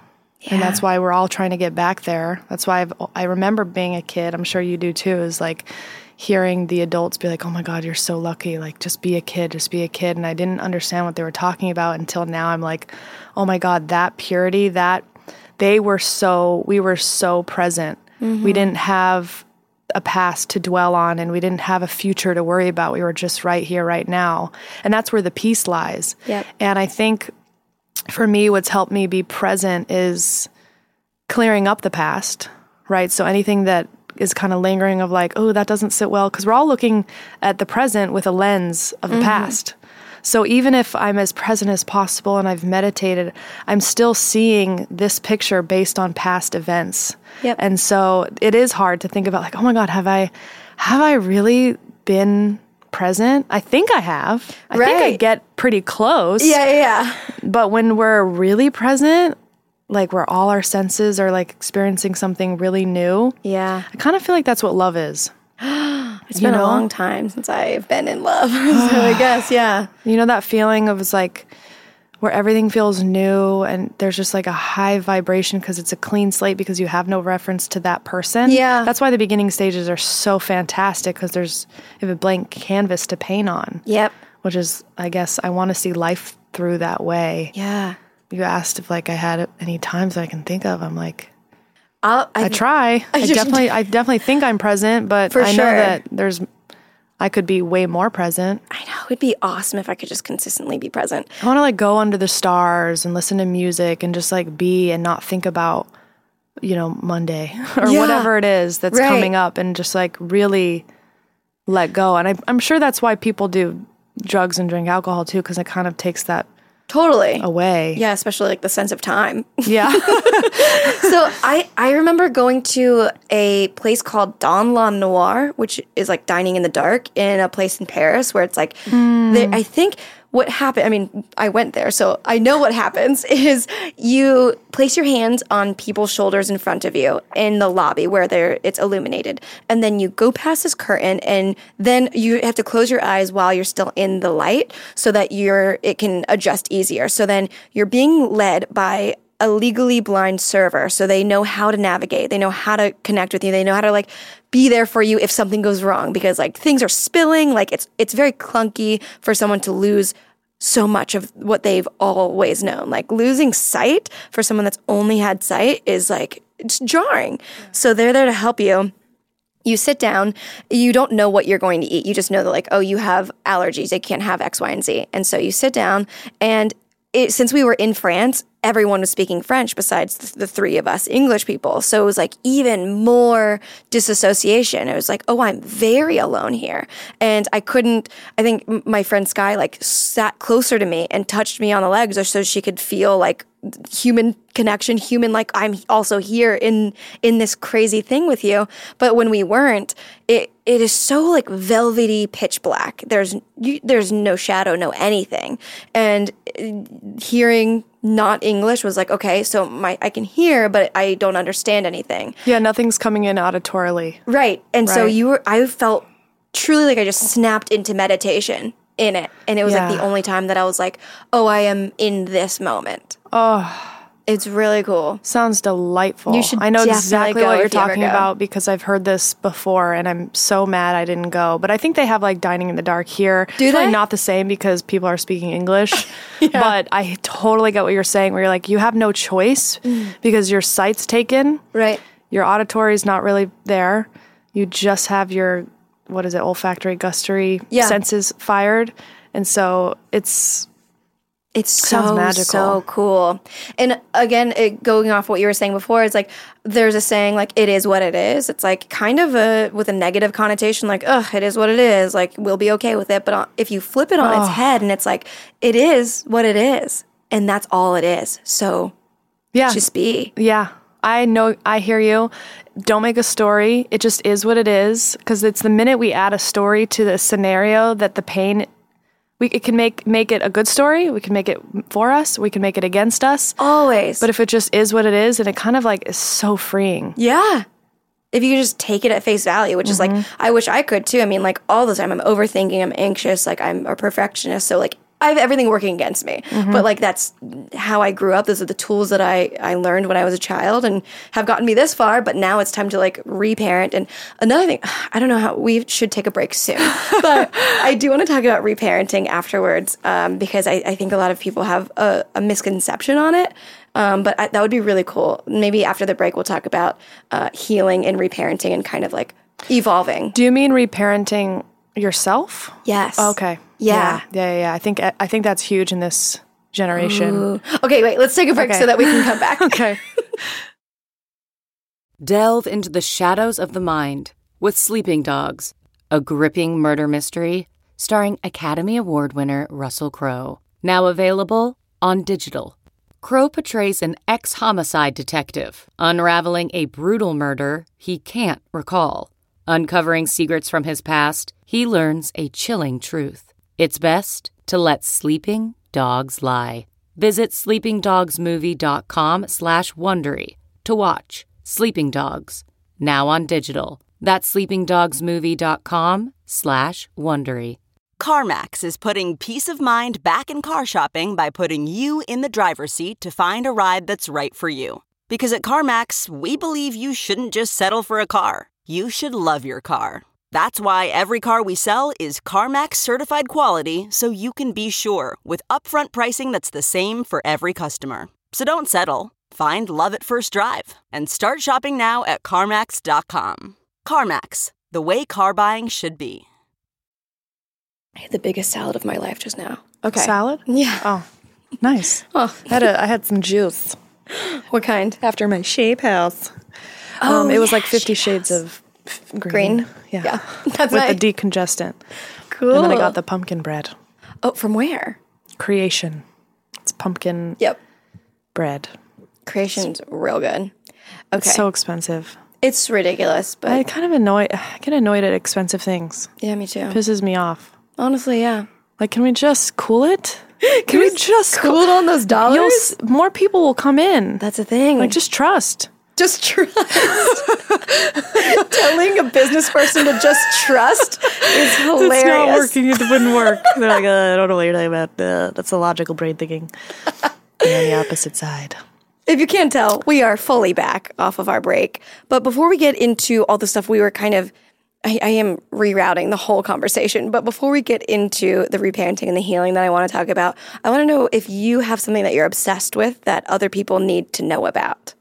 And that's why we're all trying to get back there. That's why I've, I remember being a kid. I'm sure you do too, is like hearing the adults be like, oh my God, you're so lucky. Like, just be a kid, just be a kid. And I didn't understand what they were talking about until now. I'm like, oh my God, that purity, that they were so, we were so present. Mm-hmm. We didn't have a past to dwell on, and we didn't have a future to worry about. We were just right here, right now. And that's where the peace lies. Yep. And I think for me, what's helped me be present is clearing up the past, right? So anything that is kind of lingering of like, oh, that doesn't sit well, because we're all looking at the present with a lens of the mm-hmm. past. So even if I'm as present as possible and I've meditated, I'm still seeing this picture based on past events. Yep. And so it is hard to think about like, oh my God, have I, have I really been present? I think I have. I right. think I get pretty close. Yeah, yeah. But when we're really present, like where all our senses are like experiencing something really new. Yeah. I kind of feel like that's what love is. It's been know? a long time since I've been in love. So I guess, yeah. You know that feeling of it's like where everything feels new and there's just like a high vibration because it's a clean slate because you have no reference to that person. Yeah. That's why the beginning stages are so fantastic because there's you have a blank canvas to paint on. Yep. Which is, I guess, I want to see life through that way. Yeah. You asked if like I had any times I can think of. I'm like, I'll, I, I try. I, I definitely, I definitely think I'm present, but For I know sure. that there's, I could be way more present. I know it'd be awesome if I could just consistently be present. I want to like go under the stars and listen to music and just like be and not think about, you know, Monday or yeah. whatever it is that's right. coming up and just like really let go. And I, I'm sure that's why people do drugs and drink alcohol too, because it kind of takes that totally away. Yeah, especially like the sense of time. Yeah. So I, I remember going to a place called Dans la Noir, which is like dining in the dark in a place in Paris where it's like, mm. they, I think what happened, I mean, I went there, so I know what happens is you place your hands on people's shoulders in front of you in the lobby where they're, it's illuminated. And then you go past this curtain and then you have to close your eyes while you're still in the light so that you're, it can adjust easier. So then you're being led by a legally blind server. So they know how to navigate. They know how to connect with you. They know how to like be there for you if something goes wrong because like things are spilling. Like it's, it's very clunky for someone to lose so much of what they've always known. Like losing sight for someone that's only had sight is like, it's jarring. Yeah. So they're there to help you. You sit down, you don't know what you're going to eat. You just know that like, oh, you have allergies. You can't have X, Y, and Z. And so you sit down and it, since we were in France, everyone was speaking French besides the, the three of us English people. So it was like even more disassociation. It was like, oh, I'm very alone here. And I couldn't, I think my friend Sky like sat closer to me and touched me on the legs so she could feel like human connection, human, like I'm also here in in this crazy thing with you. But when we weren't, it it is so like velvety pitch black. There's you, there's no shadow, no anything. And hearing not English was like, okay, so my I can hear, but I don't understand anything. Yeah, nothing's coming in auditorily. Right. And right. so you were, I felt truly like I just snapped into meditation in it. And it was yeah. like the only time that I was like, oh, I am in this moment. Oh, it's really cool. Sounds delightful. You should I know definitely exactly go what you're if you ever talking go. about because I've heard this before and I'm so mad I didn't go. But I think they have like dining in the dark here. Do it's they? Really not the same because people are speaking English. yeah. But I totally get what you're saying where you're like, you have no choice mm. because your sight's taken. Right. Your auditory is not really there. You just have your, what is it, olfactory, gustatory yeah. senses fired. And so it's... It's Sounds so, magical. so cool. And again, it, going off what you were saying before, it's like there's a saying like, it is what it is. It's like kind of a with a negative connotation, like, ugh, it is what it is. Like, we'll be okay with it. But on, if you flip it on oh. its head and it's like, it is what it is. And that's all it is. So yeah. just be. Yeah. I know, I hear you. Don't make a story. It just is what it is. Because it's the minute we add a story to the scenario that the pain... We it can make make it a good story. We can make it for us. We can make it against us. Always. But if it just is what it is, and it kind of like is so freeing. Yeah. If you can just take it at face value, which mm-hmm. is like, I wish I could too. I mean, like all the time I'm overthinking, I'm anxious, like I'm a perfectionist. So like I have everything working against me. Mm-hmm. But like that's how I grew up. Those are the tools that I, I learned when I was a child and have gotten me this far. But now it's time to like reparent. And another thing, I don't know how, we should take a break soon. But I do want to talk about reparenting afterwards um, because I, I think a lot of people have a, a misconception on it. Um, but I, that would be really cool. Maybe after the break, we'll talk about uh, healing and reparenting and kind of like evolving. Do you mean reparenting yourself? Yes. Okay. Yeah. Yeah, yeah, yeah. I think I think that's huge in this generation. Ooh. Okay, wait. Let's take a break okay. so that we can come back. Okay. Delve into the shadows of the mind with Sleeping Dogs, a gripping murder mystery starring Academy Award winner Russell Crowe. Now available on digital. Crowe portrays an ex-homicide detective unraveling a brutal murder he can't recall. Uncovering secrets from his past, he learns a chilling truth. It's best to let sleeping dogs lie. Visit sleepingdogsmovie.com slash Wondery to watch Sleeping Dogs, now on digital. That's sleepingdogsmovie.com slash Wondery. CarMax is putting peace of mind back in car shopping by putting you in the driver's seat to find a ride that's right for you. Because at CarMax, we believe you shouldn't just settle for a car. You should love your car. That's why every car we sell is CarMax certified quality, so you can be sure with upfront pricing that's the same for every customer. So don't settle. Find love at first drive and start shopping now at CarMax dot com. CarMax, the way car buying should be. I had the biggest salad of my life just now. Okay. Salad? Yeah. Oh, nice. Oh. I had, a, I had some juice. What kind? After my shape house. Oh, um, it was yeah, like fifty shape shades house. of green. Green? Yeah. Yeah. That's With nice. the decongestant. Cool. And then I got the pumpkin bread. Oh, from where? Creation. It's pumpkin Yep. bread. Creation's real good. Okay. It's so expensive. It's ridiculous, but I kind of annoy. I get annoyed at expensive things. yeah, me too. Pisses me off. Honestly, yeah. Like, can we just cool it? Can we just Cool it on those You'll dollars? s- more people will come in. That's a thing. Like, just trust. Just trust. Telling a business person to just trust is hilarious. It's not working. It wouldn't work. They're like, uh, I don't know what you're talking about. Uh, that's the logical brain thinking. And on the opposite side. If you can't tell, we are fully back off of our break. But before we get into all the stuff we were kind of, I, I am rerouting the whole conversation. But before we get into the reparenting and the healing that I want to talk about, I want to know if you have something that you're obsessed with that other people need to know about.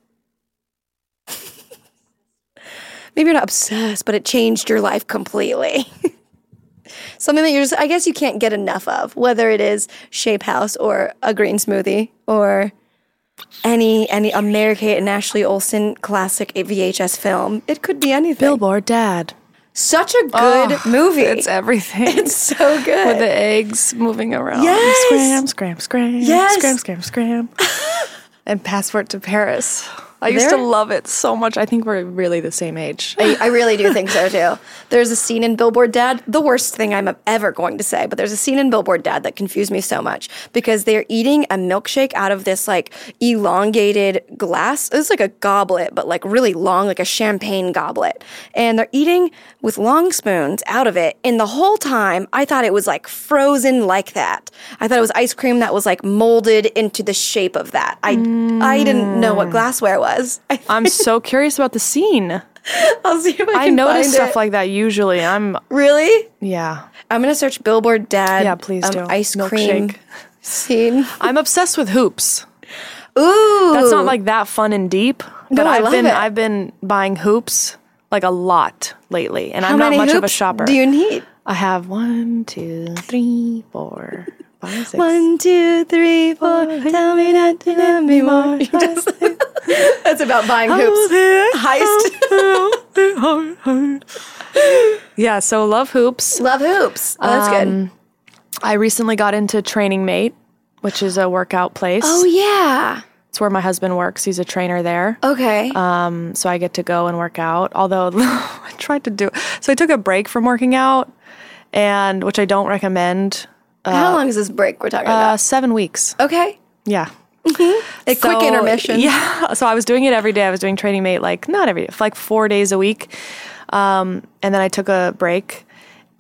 Maybe you're not obsessed, but it changed your life completely. Something that you're just, I guess you can't get enough of, whether it is Shape House or a green smoothie or any any a Mary-Kate and Ashley Olsen classic V H S film. It could be anything. Billboard Dad. Such a good Oh, movie. It's everything. It's so good. With the eggs moving around. Yes. Scram, scram, scram. Yes. Scram, scram, scram. And Passport to Paris. I used There- to love it so much. I think we're really the same age. I, I really do think so too. There's a scene in Billboard Dad, the worst thing I'm ever going to say, but there's a scene in Billboard Dad that confused me so much because they're eating a milkshake out of this like elongated glass. It's like a goblet, but like really long, like a champagne goblet. And they're eating with long spoons out of it. And the whole time I thought it was like frozen like that. I thought it was ice cream that was like molded into the shape of that. I, I didn't know what glassware was. I I'm so curious about the scene. I'll see if I I can notice find stuff it. like that usually. I'm, Really? yeah. I'm gonna search Billboard Dad. Yeah, please um, do. Ice cream Milkshake. scene. I'm obsessed with hoops. Ooh, That's not like that fun and deep. No, But I I've love been it. I've been buying hoops like a lot lately. And How I'm not many much of a hoops shopper. Do you need? I have one, two, three, four, five, six. One, two, three, four. Tell me that to love me more. You just- That's about buying hoops. Heist. Yeah, so love hoops. Love hoops. Oh, that's good. Um, I recently got into Training Mate, which is a workout place. Oh yeah. It's where my husband works. He's a trainer there. Okay. Um, so I get to go and work out. Although I tried to do, so I took a break from working out, and which I don't recommend. How long is this break we're talking Uh, about? seven weeks. Okay. Yeah. A quick So, intermission. Yeah. So I was doing it every day. I was doing Training Mate like not every day, like four days a week. Um, and then I took a break,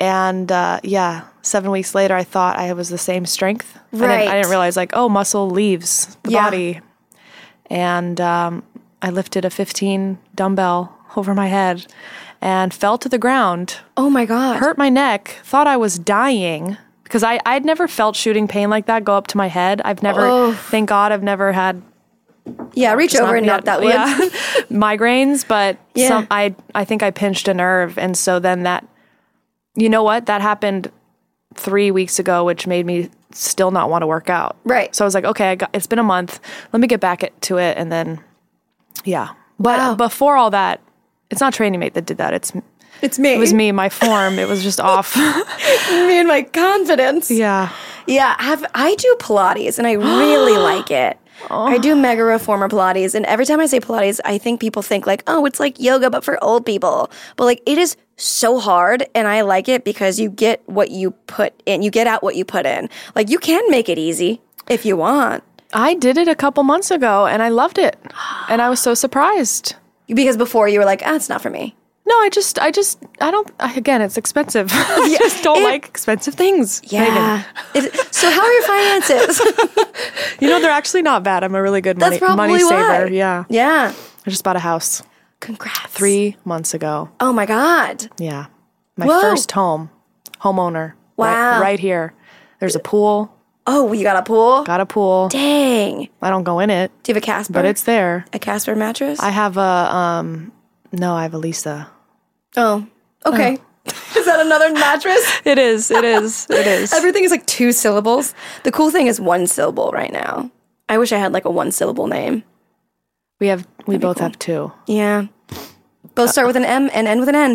And uh, yeah, seven weeks later, I thought I was the same strength. I Right. didn't, I didn't realize like, oh, muscle leaves the Yeah. body. And um, I lifted a fifteen dumbbell over my head and fell to the ground, Oh my God. hurt my neck, thought I was dying because I, I'd never felt shooting pain like that go up to my head. I've never, Oh. thank God, I've never had Yeah, reach over and knock that one. yeah, migraines, but Yeah. some, I I think I pinched a nerve, and so then that, you know what, that happened three weeks ago, which made me still not want to work out. Right. So I was like, okay, I got, it's been a month. Let me get back at, to it, and then, yeah. But Wow. before all that, it's not Training Mate that did that. It's It's me. it was me, my form. It was just off. Me and my confidence. yeah. Yeah, I have I do Pilates and I really like it. I do Mega Reformer Pilates, and every time I say Pilates, I think people think like, oh, it's like yoga but for old people. But like, it is so hard, and I like it because you get what you put in. You get out what you put in. Like, you can make it easy if you want. I did it a couple months ago, and I loved it, and I was so surprised. Because before you were like, ah, it's not for me. No, I just, I just, I don't, I, again, it's expensive. I just don't it- like expensive things. Yeah. It, so how are your finances? You know, they're actually not bad. I'm a really good money, That's probably money why. saver. Yeah. Yeah. I just bought a house Congrats. three months ago. Oh my God. Yeah. My Whoa. first home, homeowner. Wow. Right, right here. There's a pool. Oh, you got a pool? Got a pool. Dang. I don't go in it, Do you have a Casper? but it's there. a Casper mattress? I have a, um, no, I have a Lisa. oh. Okay. Is that another mattress? It is. It is. It is. Everything is like two syllables. The cool thing is one syllable right now. I wish I had like a one syllable name. We have, we both have two. Yeah. Both start with an M and end with an N.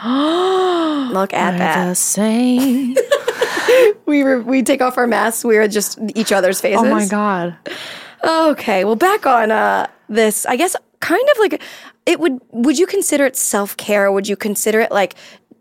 Look at The that. same. We were, we take off our masks. We are just each other's faces. Oh my God. Okay. Well, back on uh, this, I guess kind of like it would, would you consider it self-care? Would you consider it like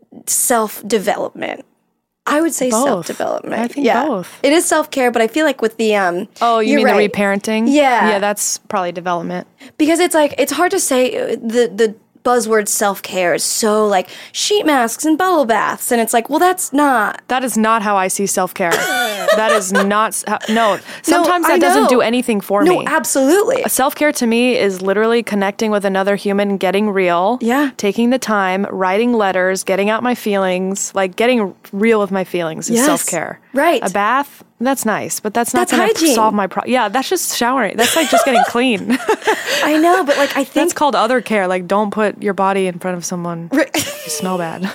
self-development? I would say Both. self-development. I think yeah. both. It is self-care, but I feel like with the um Oh, you you're mean right. the reparenting? Yeah. Yeah, that's probably development. Because it's like it's hard to say uh, the the buzzword self-care is so like sheet masks and bubble baths, and it's like, well, that's not. That is not how I see self-care. That is not, s- how, no. Sometimes I that doesn't know. do anything for No, me. absolutely. Self-care to me is literally connecting with another human, getting real. Yeah. Taking the time, writing letters, getting out my feelings, like getting real with my feelings is Yes. self-care. Right. A bath, that's nice, but that's not That's going hygiene. to solve my problem. Yeah, that's just showering. That's like just getting clean. I know, but like I think That's called other care. Like, don't put your body in front of someone Right. you smell bad.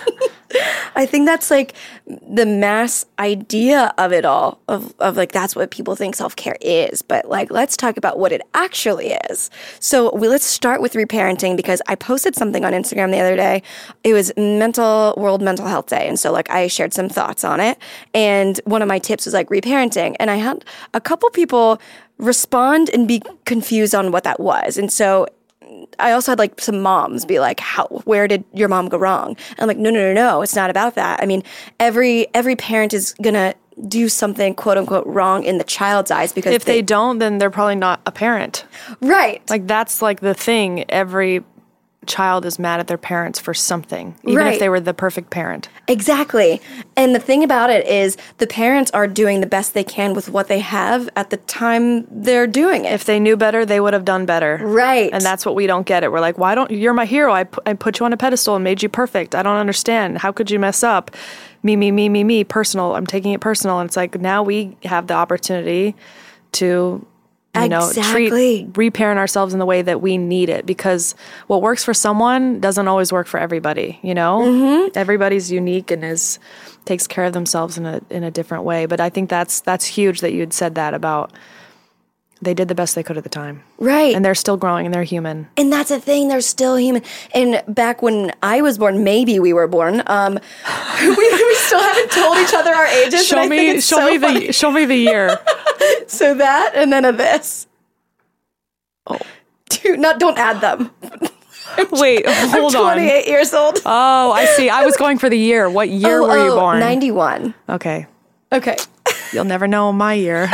I think that's like the mass idea of it all, of, of like that's what people think self-care is. But like, let's talk about what it actually is. So we, let's start with reparenting, because I posted something on Instagram the other day. It was mental World Mental Health Day. And so like I shared some thoughts on it. And one of my tips was like reparenting. And I had a couple people respond and be confused on what that was. And so I also had like some moms be like, "How? Where did your mom go wrong?" And I'm like, "No, no, no, no. It's not about that. I mean, every every parent is gonna do something quote unquote wrong in the child's eyes because If they don't, then they're probably not a parent. right, Like, that's like the thing. Every child is mad at their parents for something, even Right. if they were the perfect parent. exactly. And the thing about it is, the parents are doing the best they can with what they have at the time they're doing it. If they knew better, they would have done better. Right. And that's what we don't get it. We're like, why don't, you're my hero. I, pu- I put you on a pedestal and made you perfect. I don't understand. How could you mess up? Me, me, me, me, me, personal. I'm taking it personal. And it's like, now we have the opportunity to, you know, Exactly. treat, reparent ourselves in the way that we need it, because what works for someone doesn't always work for everybody, you know? Mm-hmm. Everybody's unique and is, takes care of themselves in a, in a different way. But I think that's, that's huge that you had said that about, they did the best they could at the time. Right. And they're still growing and they're human. And that's the thing, they're still human. And back when I was born, maybe we were born, um, we, we still haven't told each other our ages. and Show I think me, it's show so me funny. the, show me the year. So that, and then a this. Oh. Dude, not, don't add them. Wait, hold I'm on. twenty-eight years old. Oh, I see. I was going for the year. What year Oh, were you oh, born? ninety-one. Okay. Okay. You'll never know my year.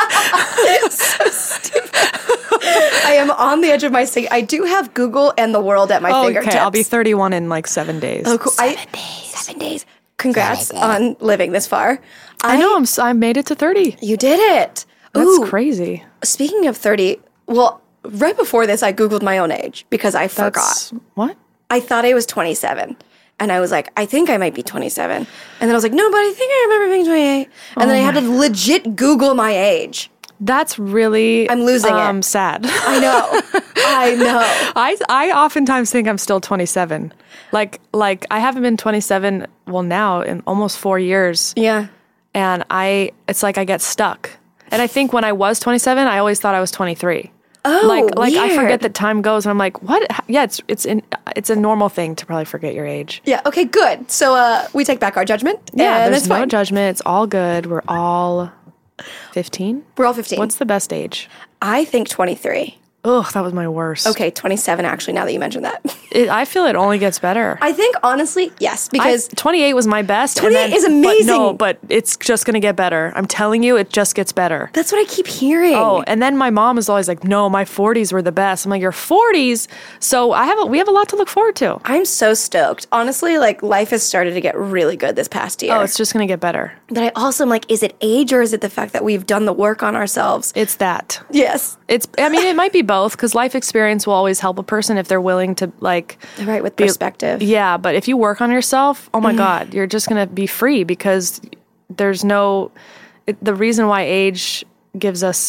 I am on the edge of my seat. I do have Google and the world at my Oh, fingertips. okay, I'll be thirty-one in like seven days. Oh, cool. Seven I, days. Seven days. congrats on living this far. I, I know, I'm, s- I made it to thirty. You did it. That's Ooh, crazy. Speaking of thirty, well, right before this, I Googled my own age because I forgot. That's, what? I thought I was twenty-seven. And I was like, I think I might be twenty-seven. And then I was like, no, but I think I remember being twenty-eight. And Oh then I had my- to legit Google my age. That's really I'm losing it. um, sad. I know. I know. I I oftentimes think I'm still twenty-seven. Like like I haven't been twenty-seven, well now in almost four years. Yeah. And I it's like I get stuck. And I think when I was twenty-seven, I always thought I was twenty-three. Oh, like like I weird. forget that time goes and I'm like, what? Yeah, it's it's in, it's a normal thing to probably forget your age. Yeah. Okay, good. So uh, we take back our judgment. Yeah, and there's it's no fine. judgment. It's all good. We're all fifteen. We're all fifteen. What's the best age? I think twenty-three. Ugh, that was my worst. Okay, twenty-seven actually, now that you mentioned that. It, I feel it only gets better. I think, honestly, yes, because I, twenty-eight was my best. and twenty-eight then- is amazing. But no, but it's just going to get better. I'm telling you, it just gets better. that's what I keep hearing. Oh, and then my mom is always like, "No, my forties were the best." I'm like, "Your forties?" So I have a, we have a lot to look forward to. I'm so stoked. Honestly, like, life has started to get really good this past year. Oh, it's just going to get better. But I also am like, is it age or is it the fact that we've done the work on ourselves? It's that. Yes. It's. I mean, it might be both because life experience will always help a person if they're willing to like. Right, with be- perspective. Yeah, but if you work on yourself, oh my God, you're just going to be free because there's no. It, the reason why age gives us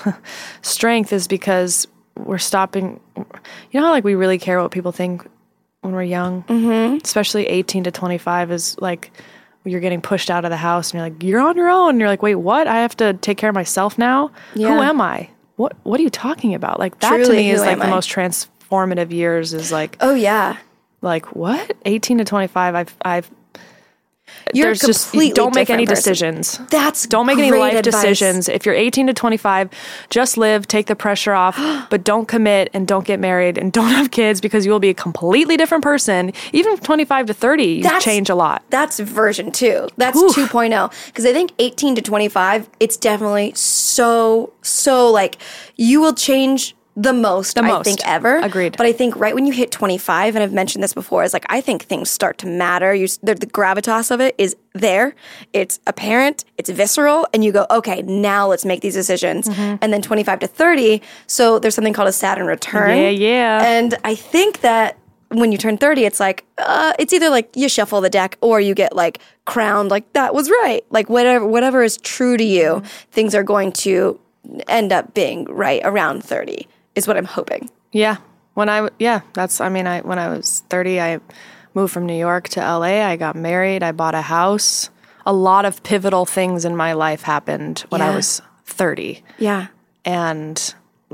strength is because we're stopping. You know how like we really care what people think when we're young, mm-hmm. especially eighteen to twenty-five is like you're getting pushed out of the house and you're like you're on your own. And you're like, wait, what? I have to take care of myself now. Yeah. Who am I? What What are you talking about? Like that to Truly, me is who like am the I? most transformative years. Is like Oh, yeah. like what? eighteen to twenty-five. I've I've. You're there's a just completely don't make any different person. decisions. That's Don't make any great life advice. decisions. If you're eighteen to twenty-five, just live, take the pressure off, but don't commit and don't get married and don't have kids because you will be a completely different person. Even from twenty-five to thirty, you That's- change a lot. That's version two. That's Oof. two point oh. Because I think eighteen to twenty-five, it's definitely so, so like you will change the most, The I most. think, ever. Agreed. But I think right when you hit twenty-five, and I've mentioned this before, is like I think things start to matter. You, the, the gravitas of it is there. It's apparent. It's visceral. And you go, okay, now let's make these decisions. Mm-hmm. And then twenty-five to thirty, so there's something called a Saturn return. Yeah, yeah. And I think that when you turn thirty, it's like, uh, it's either like you shuffle the deck or you get like crowned like that was right. Like whatever, whatever is true to you, things are going to end up being right around thirty is what I'm hoping. Yeah. When I, yeah, that's, I mean, I, when I was thirty, I moved from New York to L A. I got married. I bought a house. A lot of pivotal things in my life happened when I Yeah. was thirty. Yeah. And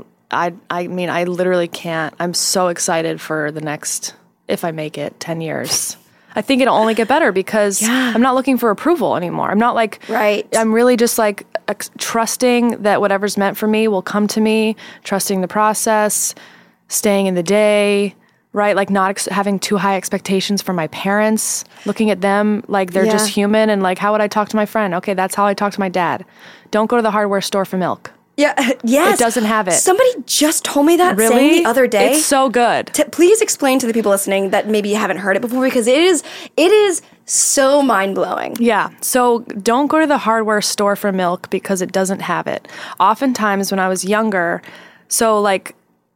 I, I mean, I literally can't, I'm so excited for the next, if I make it, ten years. I think it'll only get better because Yeah. I'm not looking for approval anymore. I'm not like, Right. I'm really just like ex- trusting that whatever's meant for me will come to me, trusting the process, staying in the day, right? Like not ex- having too high expectations for my parents, looking at them like they're Yeah. just human and like, how would I talk to my friend? Okay, that's how I talk to my dad. Don't go to the hardware store for milk. Yeah. Yes. It doesn't have it. Somebody just told me that Really? saying the other day. It's so good. T- please explain to the people listening that maybe you haven't heard it before because it is it is so mind blowing. Yeah. So don't go to the hardware store for milk because it doesn't have it. Oftentimes when I was younger, so like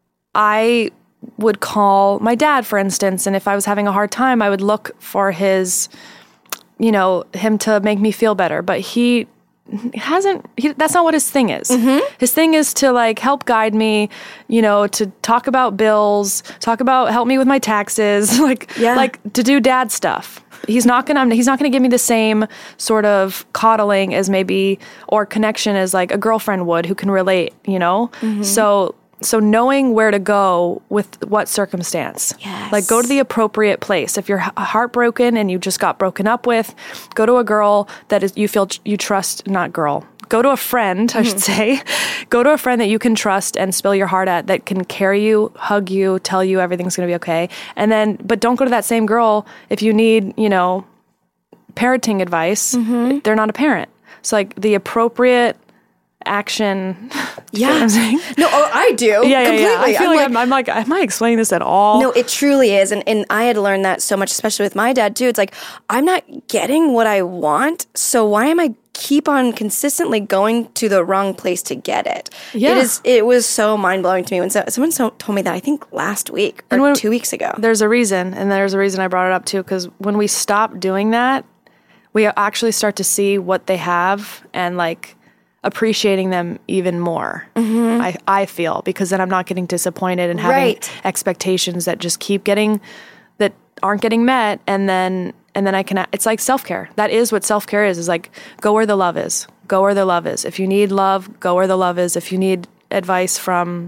I would call my dad, for instance, and if I was having a hard time, I would look for his, you know, him to make me feel better. But he hasn't, he, that's not what his thing is. His thing is to like help guide me, you know, to talk about bills, talk about, help me with my taxes, like, Yeah. like to do dad stuff. He's not gonna. He's not gonna give me the same sort of coddling as maybe or connection as like a girlfriend would, who can relate. You know. So so knowing where to go with what circumstance. Yes. Like go to the appropriate place. If you're h- heartbroken and you just got broken up with, go to a girl that is you feel you trust. Not girl. Go to a friend, I should say. Go to a friend that you can trust and spill your heart at, that can carry you, hug you, tell you everything's going to be okay. And then, but don't go to that same girl if you need, you know, parenting advice. They're not a parent. So like the appropriate action. Yeah. You know what I'm saying? No, oh, I do. Yeah, yeah, completely. yeah. I feel I'm like, I'm, I'm like, am I explaining this at all? No, it truly is. And, and I had learned that so much, especially with my dad too. It's like, I'm not getting what I want. So why am I keep on consistently going to the wrong place to get it? Yeah. It is. It was so mind blowing to me when so, someone so, told me that, I think last week or And when- two weeks ago. There's a reason, and there's a reason I brought it up too, because when we stop doing that, we actually start to see what they have and like appreciating them even more. Mm-hmm. I, I feel, because then I'm not getting disappointed and having Right. expectations that just keep getting, that aren't getting met. And then, and then I can, it's like self-care. That is what self-care is, is like, go where the love is, go where the love is. If you need love, go where the love is. If you need advice from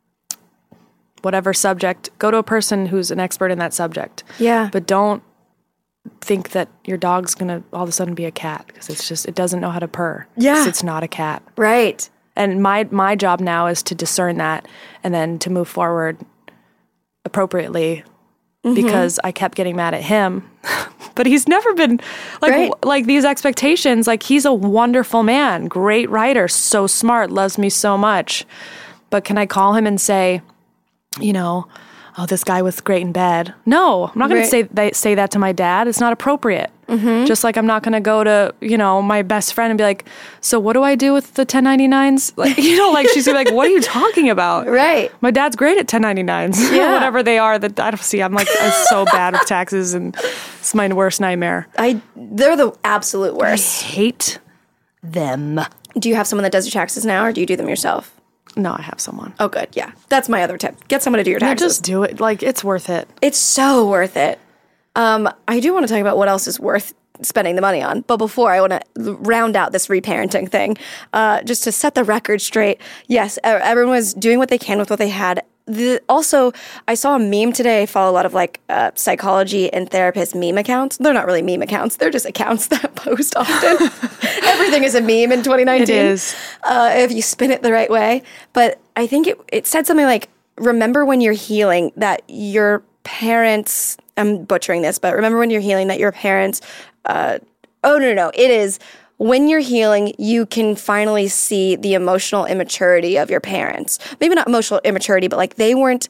whatever subject, go to a person who's an expert in that subject. Yeah. But don't think that your dog's going to all of a sudden be a cat, because it's just, it doesn't know how to purr. Yeah. 'Cause it's not a cat. Right. And my my job now is to discern that and then to move forward appropriately, Mm-hmm. because I kept getting mad at him. But he's never been like Right. w- like these expectations. Like, he's a wonderful man, great writer, so smart, loves me so much. But can I call him and say, you know, oh, this guy was great in bed? No, I'm not going Right. to say they, say that to my dad. It's not appropriate. Mm-hmm. Just like I'm not going to go to, you know, my best friend and be like, so what do I do with the ten ninety-nines? Like, you know, like she's gonna be like, what are you talking about? Right. My dad's great at ten ninety-nines. Yeah. Whatever they are that I don't see. I'm like, I'm so bad with taxes, and it's my worst nightmare. I. They're the absolute I worst. hate them. Do you have someone that does your taxes now, or do you do them yourself? No, I have someone. Oh, good. Yeah. That's my other tip. Get someone to do your No, taxes. just do it. Like, it's worth it. It's so worth it. Um, I do want to talk about what else is worth spending the money on. But before, I want to round out this reparenting thing, uh, just to set the record straight. Yes, e- everyone was doing what they can with what they had. The, also, I saw a meme today. I follow a lot of like uh, psychology and therapist meme accounts. They're not really meme accounts. They're just accounts that post often. Everything is a meme in twenty nineteen. It is. Uh, if you spin it the right way. But I think it, it said something like, remember when you're healing that your parents, I'm butchering this, but remember when you're healing that your parents, uh, oh, no, no, no. It is when you're healing, you can finally see the emotional immaturity of your parents. Maybe not emotional immaturity, but like they weren't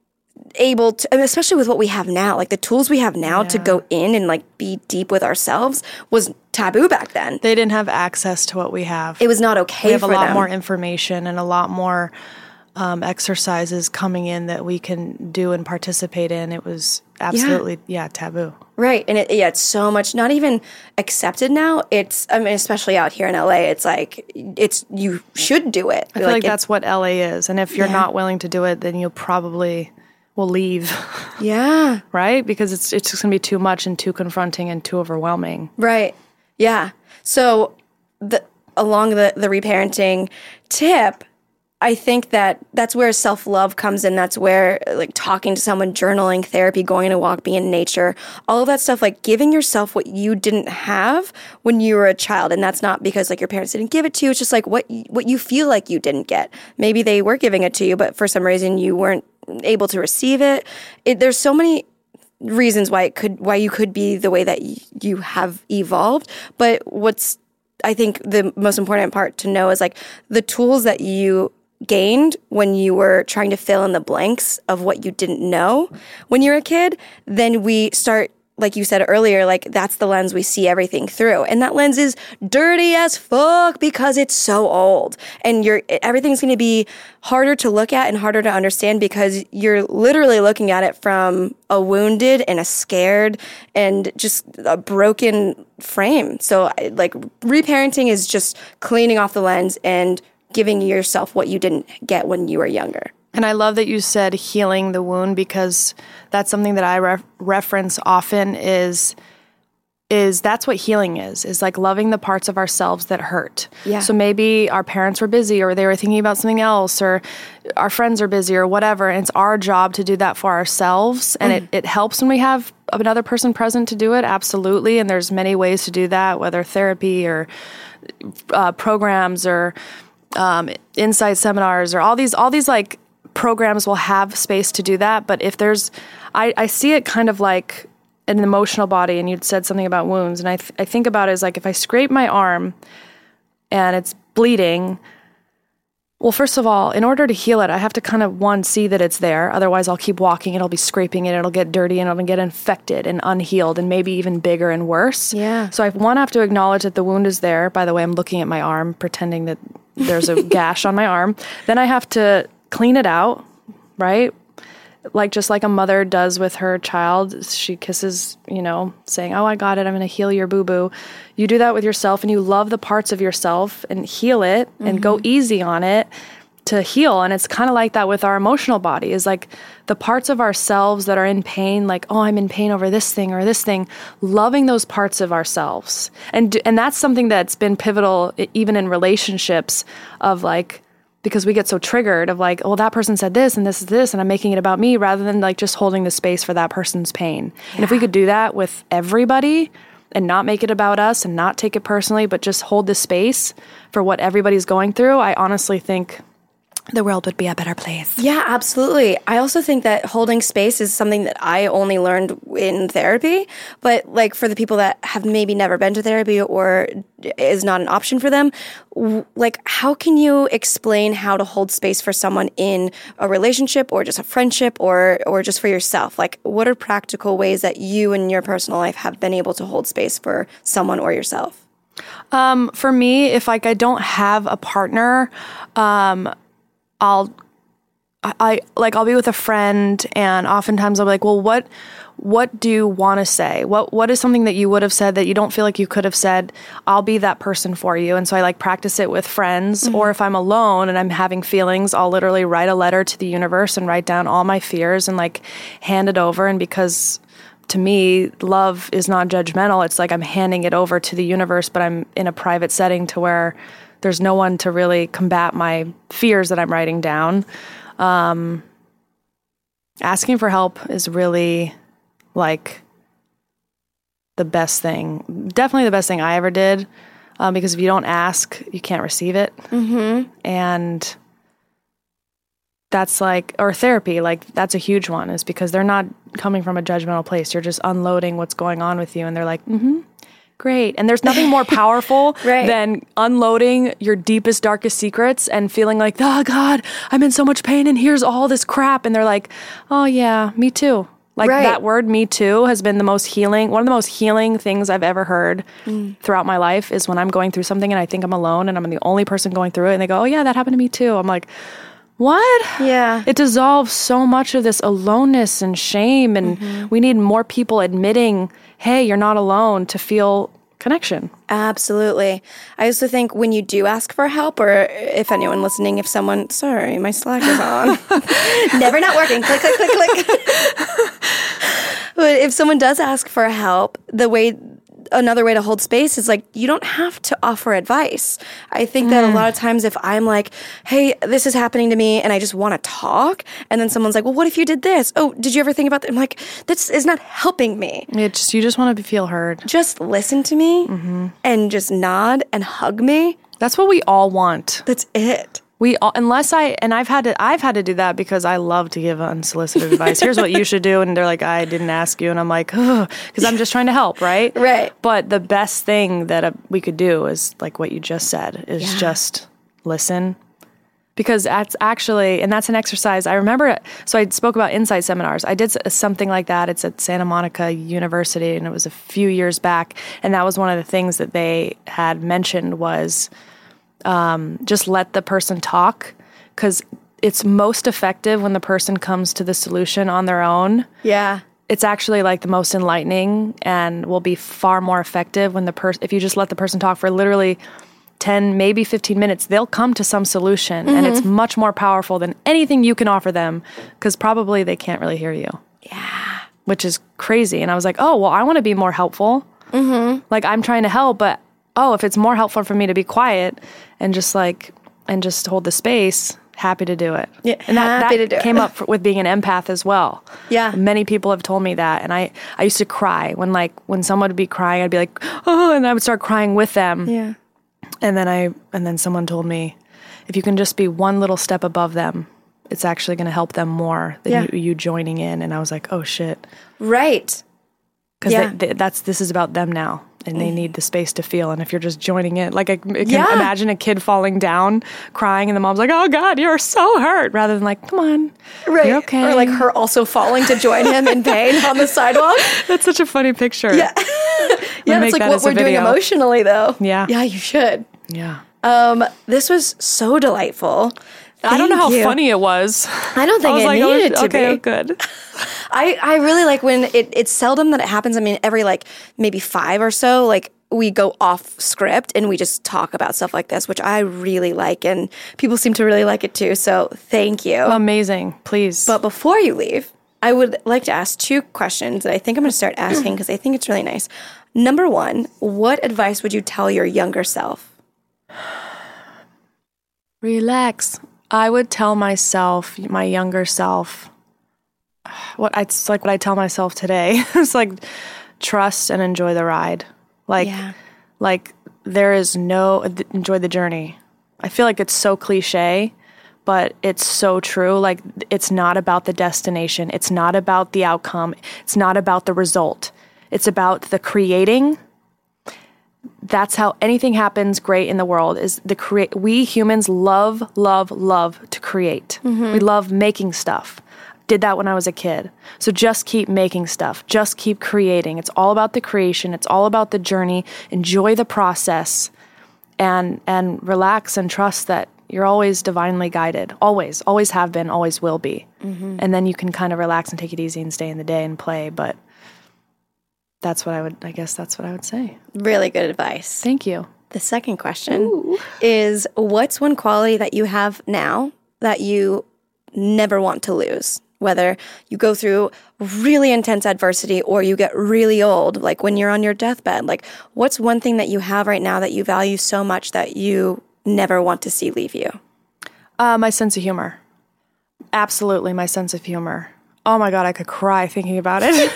able to, and especially with what we have now, like the tools we have now to go in and like be deep with ourselves was taboo back then. They didn't have access to what we have. It was not okay we have for a lot them. more information and a lot more um, exercises coming in that we can do and participate in. It was absolutely, yeah, taboo. Right. And it, yeah, it's so much, not even accepted now. It's, I mean, especially out here in L A, it's like, it's, you should do it. I feel like, that's what L A is. And if you're Yeah. not willing to do it, then you probably will leave, Yeah. right? Because it's it's just going to be too much and too confronting and too overwhelming. Right. Yeah. So the, along the, the reparenting tip, I think that that's where self-love comes in. That's where like talking to someone, journaling, therapy, going on a walk, being in nature, all of that stuff, like giving yourself what you didn't have when you were a child. And that's not because like your parents didn't give it to you. It's just like what you, what you feel like you didn't get. Maybe they were giving it to you, but for some reason you weren't able to receive it. it there's so many reasons why it could, why you could be the way that y- you have evolved. But what's, I think the most important part to know is like the tools that you gained when you were trying to fill in the blanks of what you didn't know when you're a kid, then we start, like you said earlier, like that's the lens we see everything through. And that lens is dirty as fuck because it's so old. And you're everything's going to be harder to look at and harder to understand because you're literally looking at it from a wounded and a scared and just a broken frame. So like reparenting is just cleaning off the lens and giving yourself what you didn't get when you were younger. And I love that you said healing the wound, because that's something that I ref- reference often is is that's what healing is, is like loving the parts of ourselves that hurt. Yeah. So maybe our parents were busy or they were thinking about something else or our friends are busy or whatever. And it's our job to do that for ourselves. And it, it helps when we have another person present to do it. Absolutely. And there's many ways to do that, whether therapy or uh, programs or um, insight seminars or all these, all these like programs will have space to do that. But if there's, I, I see it kind of like an emotional body, and you'd said something about wounds. And I, th- I think about it as like, if I scrape my arm and it's bleeding, Well, first of all, in order to heal it, I have to kind of, one, see that it's there. Otherwise, I'll keep walking. It'll be scraping it. It'll get dirty and it'll get infected and unhealed and maybe even bigger and worse. Yeah. So I, one, have to acknowledge that the wound is there. By the way, I'm looking at my arm, pretending that there's a gash on my arm. Then I have to clean it out, right? Like just like a mother does with her child, she kisses, you know, saying, oh, I got it. I'm going to heal your boo-boo. You do that with yourself and you love the parts of yourself and heal it mm-hmm. and go easy on it to heal. And it's kind of like that with our emotional body is like the parts of ourselves that are in pain, like, oh, I'm in pain over this thing or this thing, loving those parts of ourselves. And, and that's something that's been pivotal even in relationships of like, because we get so triggered of like, oh, that person said this and this is this and I'm making it about me rather than like just holding the space for that person's pain. Yeah. And if we could do that with everybody and not make it about us and not take it personally, but just hold the space for what everybody's going through, I honestly think the world would be a better place. Yeah, absolutely. I also think that holding space is something that I only learned in therapy. But like for the people that have maybe never been to therapy or is not an option for them, like how can you explain how to hold space for someone in a relationship or just a friendship or or just for yourself? Like what are practical ways that you in your personal life have been able to hold space for someone or yourself? Um, for me, if like I don't have a partner, um, I'll, I, I like, I'll be with a friend and oftentimes I'll be like, well, what, what do you want to say? What, what is something that you would have said that you don't feel like you could have said? I'll be that person for you. And so I like practice it with friends mm-hmm. or if I'm alone and I'm having feelings, I'll literally write a letter to the universe and write down all my fears and like hand it over. And because to me, love is not judgmental. It's like I'm handing it over to the universe, but I'm in a private setting to where there's no one to really combat my fears that I'm writing down. Um, asking for help is really like the best thing. Definitely the best thing I ever did. Um, because if you don't ask, you can't receive it. Mm-hmm. And that's like, or therapy, like that's a huge one is because they're not coming from a judgmental place. You're just unloading what's going on with you. And they're like, mm-hmm. Great. And there's nothing more powerful right. than unloading your deepest, darkest secrets and feeling like, oh God, I'm in so much pain and here's all this crap. And they're like, oh yeah, me too. Like right. that word, me too, has been the most healing, one of the most healing things I've ever heard mm. throughout my life is when I'm going through something and I think I'm alone and I'm the only person going through it. And they go, oh yeah, that happened to me too. I'm like, what? Yeah. It dissolves so much of this aloneness and shame. And mm-hmm. we need more people admitting, hey, you're not alone to feel connection. Absolutely. I also think when you do ask for help, or if anyone listening, if someone, sorry, my Slack is on. Never not working. Click, click, click, click. But if someone does ask for help, the way, another way to hold space is like, you don't have to offer advice. I think that mm. a lot of times if I'm like, hey, this is happening to me and I just want to talk, and then someone's like, well, what if you did this? Oh, did you ever think about that? I'm like, this is not helping me. It's, you just want to feel heard. Just listen to me mm-hmm. and just nod and hug me. That's what we all want. That's it. We all, unless I, and I've had to, I've had to do that because I love to give unsolicited advice. Here's what you should do. And they're like, I didn't ask you. And I'm like, oh, because I'm just trying to help, right? Right. But the best thing that uh, we could do is like what you just said, is yeah. just listen. Because that's actually, and that's an exercise. I remember, so I spoke about insight seminars. I did something like that. It's at Santa Monica University, and it was a few years back. And that was one of the things that they had mentioned was, Um, just let the person talk, because it's most effective when the person comes to the solution on their own. Yeah. It's actually like the most enlightening and will be far more effective when the person, if you just let the person talk for literally ten, maybe fifteen minutes, they'll come to some solution mm-hmm. and it's much more powerful than anything you can offer them, because probably they can't really hear you. Yeah. Which is crazy. And I was like, oh, well, I want to be more helpful. Mm-hmm. Like I'm trying to help, but oh, if it's more helpful for me to be quiet and just like, and just hold the space, happy to do it. Yeah, and that, happy that to do came it. up for, with being an empath as well. Yeah. Many people have told me that. And I, I used to cry when like, when someone would be crying, I'd be like, oh, and I would start crying with them. Yeah. And then I, and then someone told me, if you can just be one little step above them, it's actually going to help them more than yeah. you, you joining in. And I was like, oh shit. Right. Because yeah. that's, this is about them now. and they need the space to feel. And if you're just joining it, like I, I can Yeah. imagine a kid falling down, crying, and the mom's like, "Oh God, you're so hurt," rather than like, "Come on, Right. you're okay." Or like her also falling to join him in pain on the sidewalk. That's such a funny picture. Yeah. Yeah, make that's like that what as a we're doing video. emotionally, though. Yeah. Yeah, you should. Yeah. Um, this was so delightful. I don't know how Thank you. funny it was. I don't think I was it like, needed oh, to okay, be. good. I, I really like when it, it's seldom that it happens. I mean, every like maybe five or so, like we go off script and we just talk about stuff like this, which I really like. And people seem to really like it too. So thank you. Amazing. Please. But before you leave, I would like to ask two questions that I think I'm going to start asking because I think it's really nice. Number one, what advice would you tell your younger self? Relax. I would tell myself, my younger self, what I, it's like what I tell myself today. It's like, trust and enjoy the ride. Like, Yeah. like there is no, enjoy the journey. I feel like it's so cliche, but it's so true. Like, it's not about the destination. It's not about the outcome. It's not about the result. It's about the creating. That's how anything happens great in the world is the create. We humans love, love, love to create. We love making stuff. Did that when I was a kid. So just keep making stuff. Just keep creating. It's all about the creation. It's all about the journey. Enjoy the process and and relax and trust that you're always divinely guided. Always. Always have been, always will be. And then you can kind of relax and take it easy and stay in the day and play. But that's what I would, I guess that's what I would say. Really good advice. Thank you. The second question is, what's one quality that you have now that you never want to lose? Whether you go through really intense adversity or you get really old, like when you're on your deathbed, like what's one thing that you have right now that you value so much that you never want to see leave you? Uh, my sense of humor. Absolutely, my sense of humor. Oh my God, I could cry thinking about it.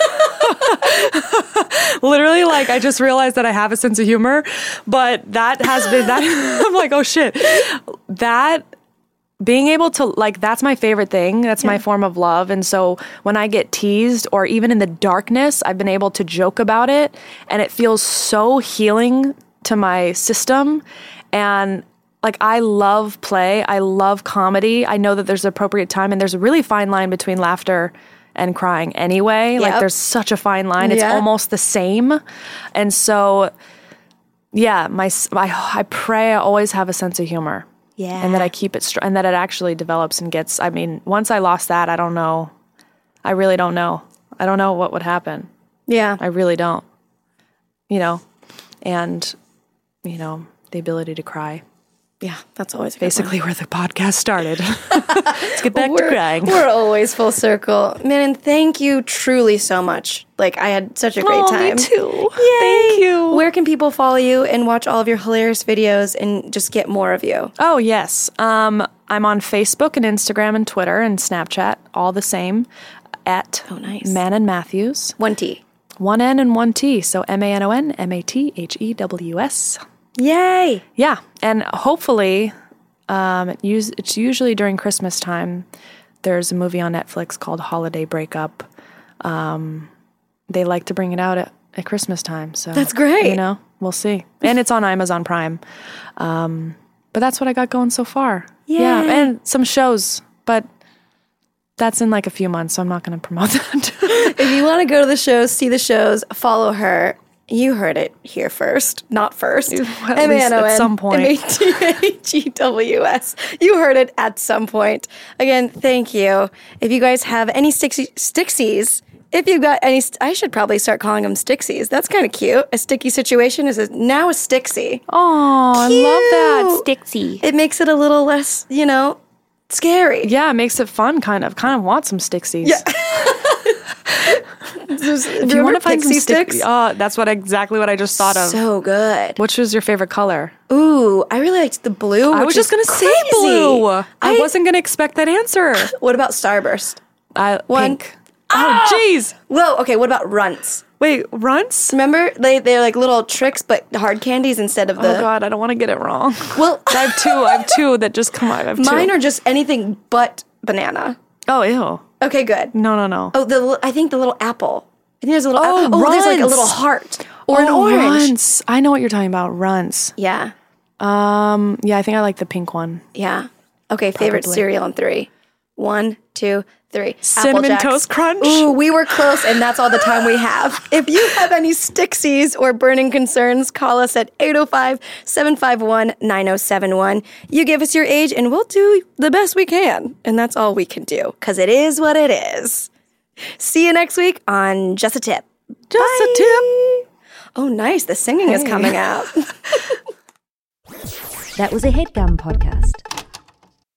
Literally, like, I just realized that I have a sense of humor, but that has been, that, I'm like, oh shit. That, being able to, like, that's my favorite thing. That's my form of love. And so when I get teased or even in the darkness, I've been able to joke about it and it feels so healing to my system. And like, I love play. I love comedy. I know that there's an appropriate time and there's a really fine line between laughter and crying anyway. Like, Yep. there's such a fine line. It's Yeah. almost the same. And so, yeah, my, I, I pray I always have a sense of humor. Yeah. And that I keep it, str- and that it actually develops and gets, I mean, once I lost that, I don't know. I really don't know. I don't know what would happen. Yeah. I really don't. You know, and, you know, the ability to cry. Yeah, that's always a good one. Basically where the podcast started. Let's get back to we're, crying. We're always full circle. Man, and thank you truly so much. Like, I had such a great Oh, time. me too. Yay. Thank you. Where can people follow you and watch all of your hilarious videos and just get more of you? Oh, yes. Um, I'm on Facebook and Instagram and Twitter and Snapchat, all the same, at Oh, nice. Manon Matthews. One T. One N and one T. So M A N O N M A T H E W S. Yay. Yeah. And hopefully, um, it us- it's usually during Christmas time. There's a movie on Netflix called Holiday Breakup. Um, they like to bring it out at, at Christmas time. So That's great. You know, we'll see. And it's on Amazon Prime. Um, but that's what I got going so far. Yeah. Yay. And some shows, but that's in like a few months, so I'm not going to promote that. If you want to go to the shows, see the shows, follow her. You heard it here first, not first. At least at some point. M A T H E W S. You heard it at some point. Again, thank you. If you guys have any stixie, Stixies, if you've got any, st- I should probably start calling them Stixies. That's kind of cute. A sticky situation is a, now a Stixie. Oh, I love that. Stixie. It makes it a little less, you know, scary. Yeah, it makes it fun, kind of. Kind of want some Stixies. Yeah. If you want to find some Pixie sticks, sticks? oh, that's what exactly what I just thought of. So good. Which was your favorite color? Ooh, I really liked the blue. I which was just is gonna say crazy. blue. I, I- wasn't gonna expect that answer. What about Starburst? I One. pink. Oh, jeez. Whoa. Okay. What about Runts? Wait, runts? Remember they they're like little tricks, but hard candies instead of the. Oh God, I don't want to get it wrong. Well, I have two. I have two that just come out. I have mine two. are just anything but banana. Oh, ew. Okay, good. No, no, no. Oh, the li- I think the little apple. I think there's a little. Oh, oh, there's like a Runts. little heart. or an Oh, orange. Runts. I know what you're talking about. Runts. Yeah, Um, yeah, I think I like the pink one. yeah. Okay, favorite Probably. cereal in three. One, two, three. Cinnamon Apple Jacks. Toast Crunch. Ooh, we were close, and that's all the time we have. If you have any Stixies or burning concerns, call us at eight oh five, seven five one, nine oh seven one. You give us your age, and we'll do the best we can. And that's all we can do, because it is what it is. See you next week on Just a Tip. Just a tip. Oh, nice. The singing is coming out. That was a HeadGum podcast.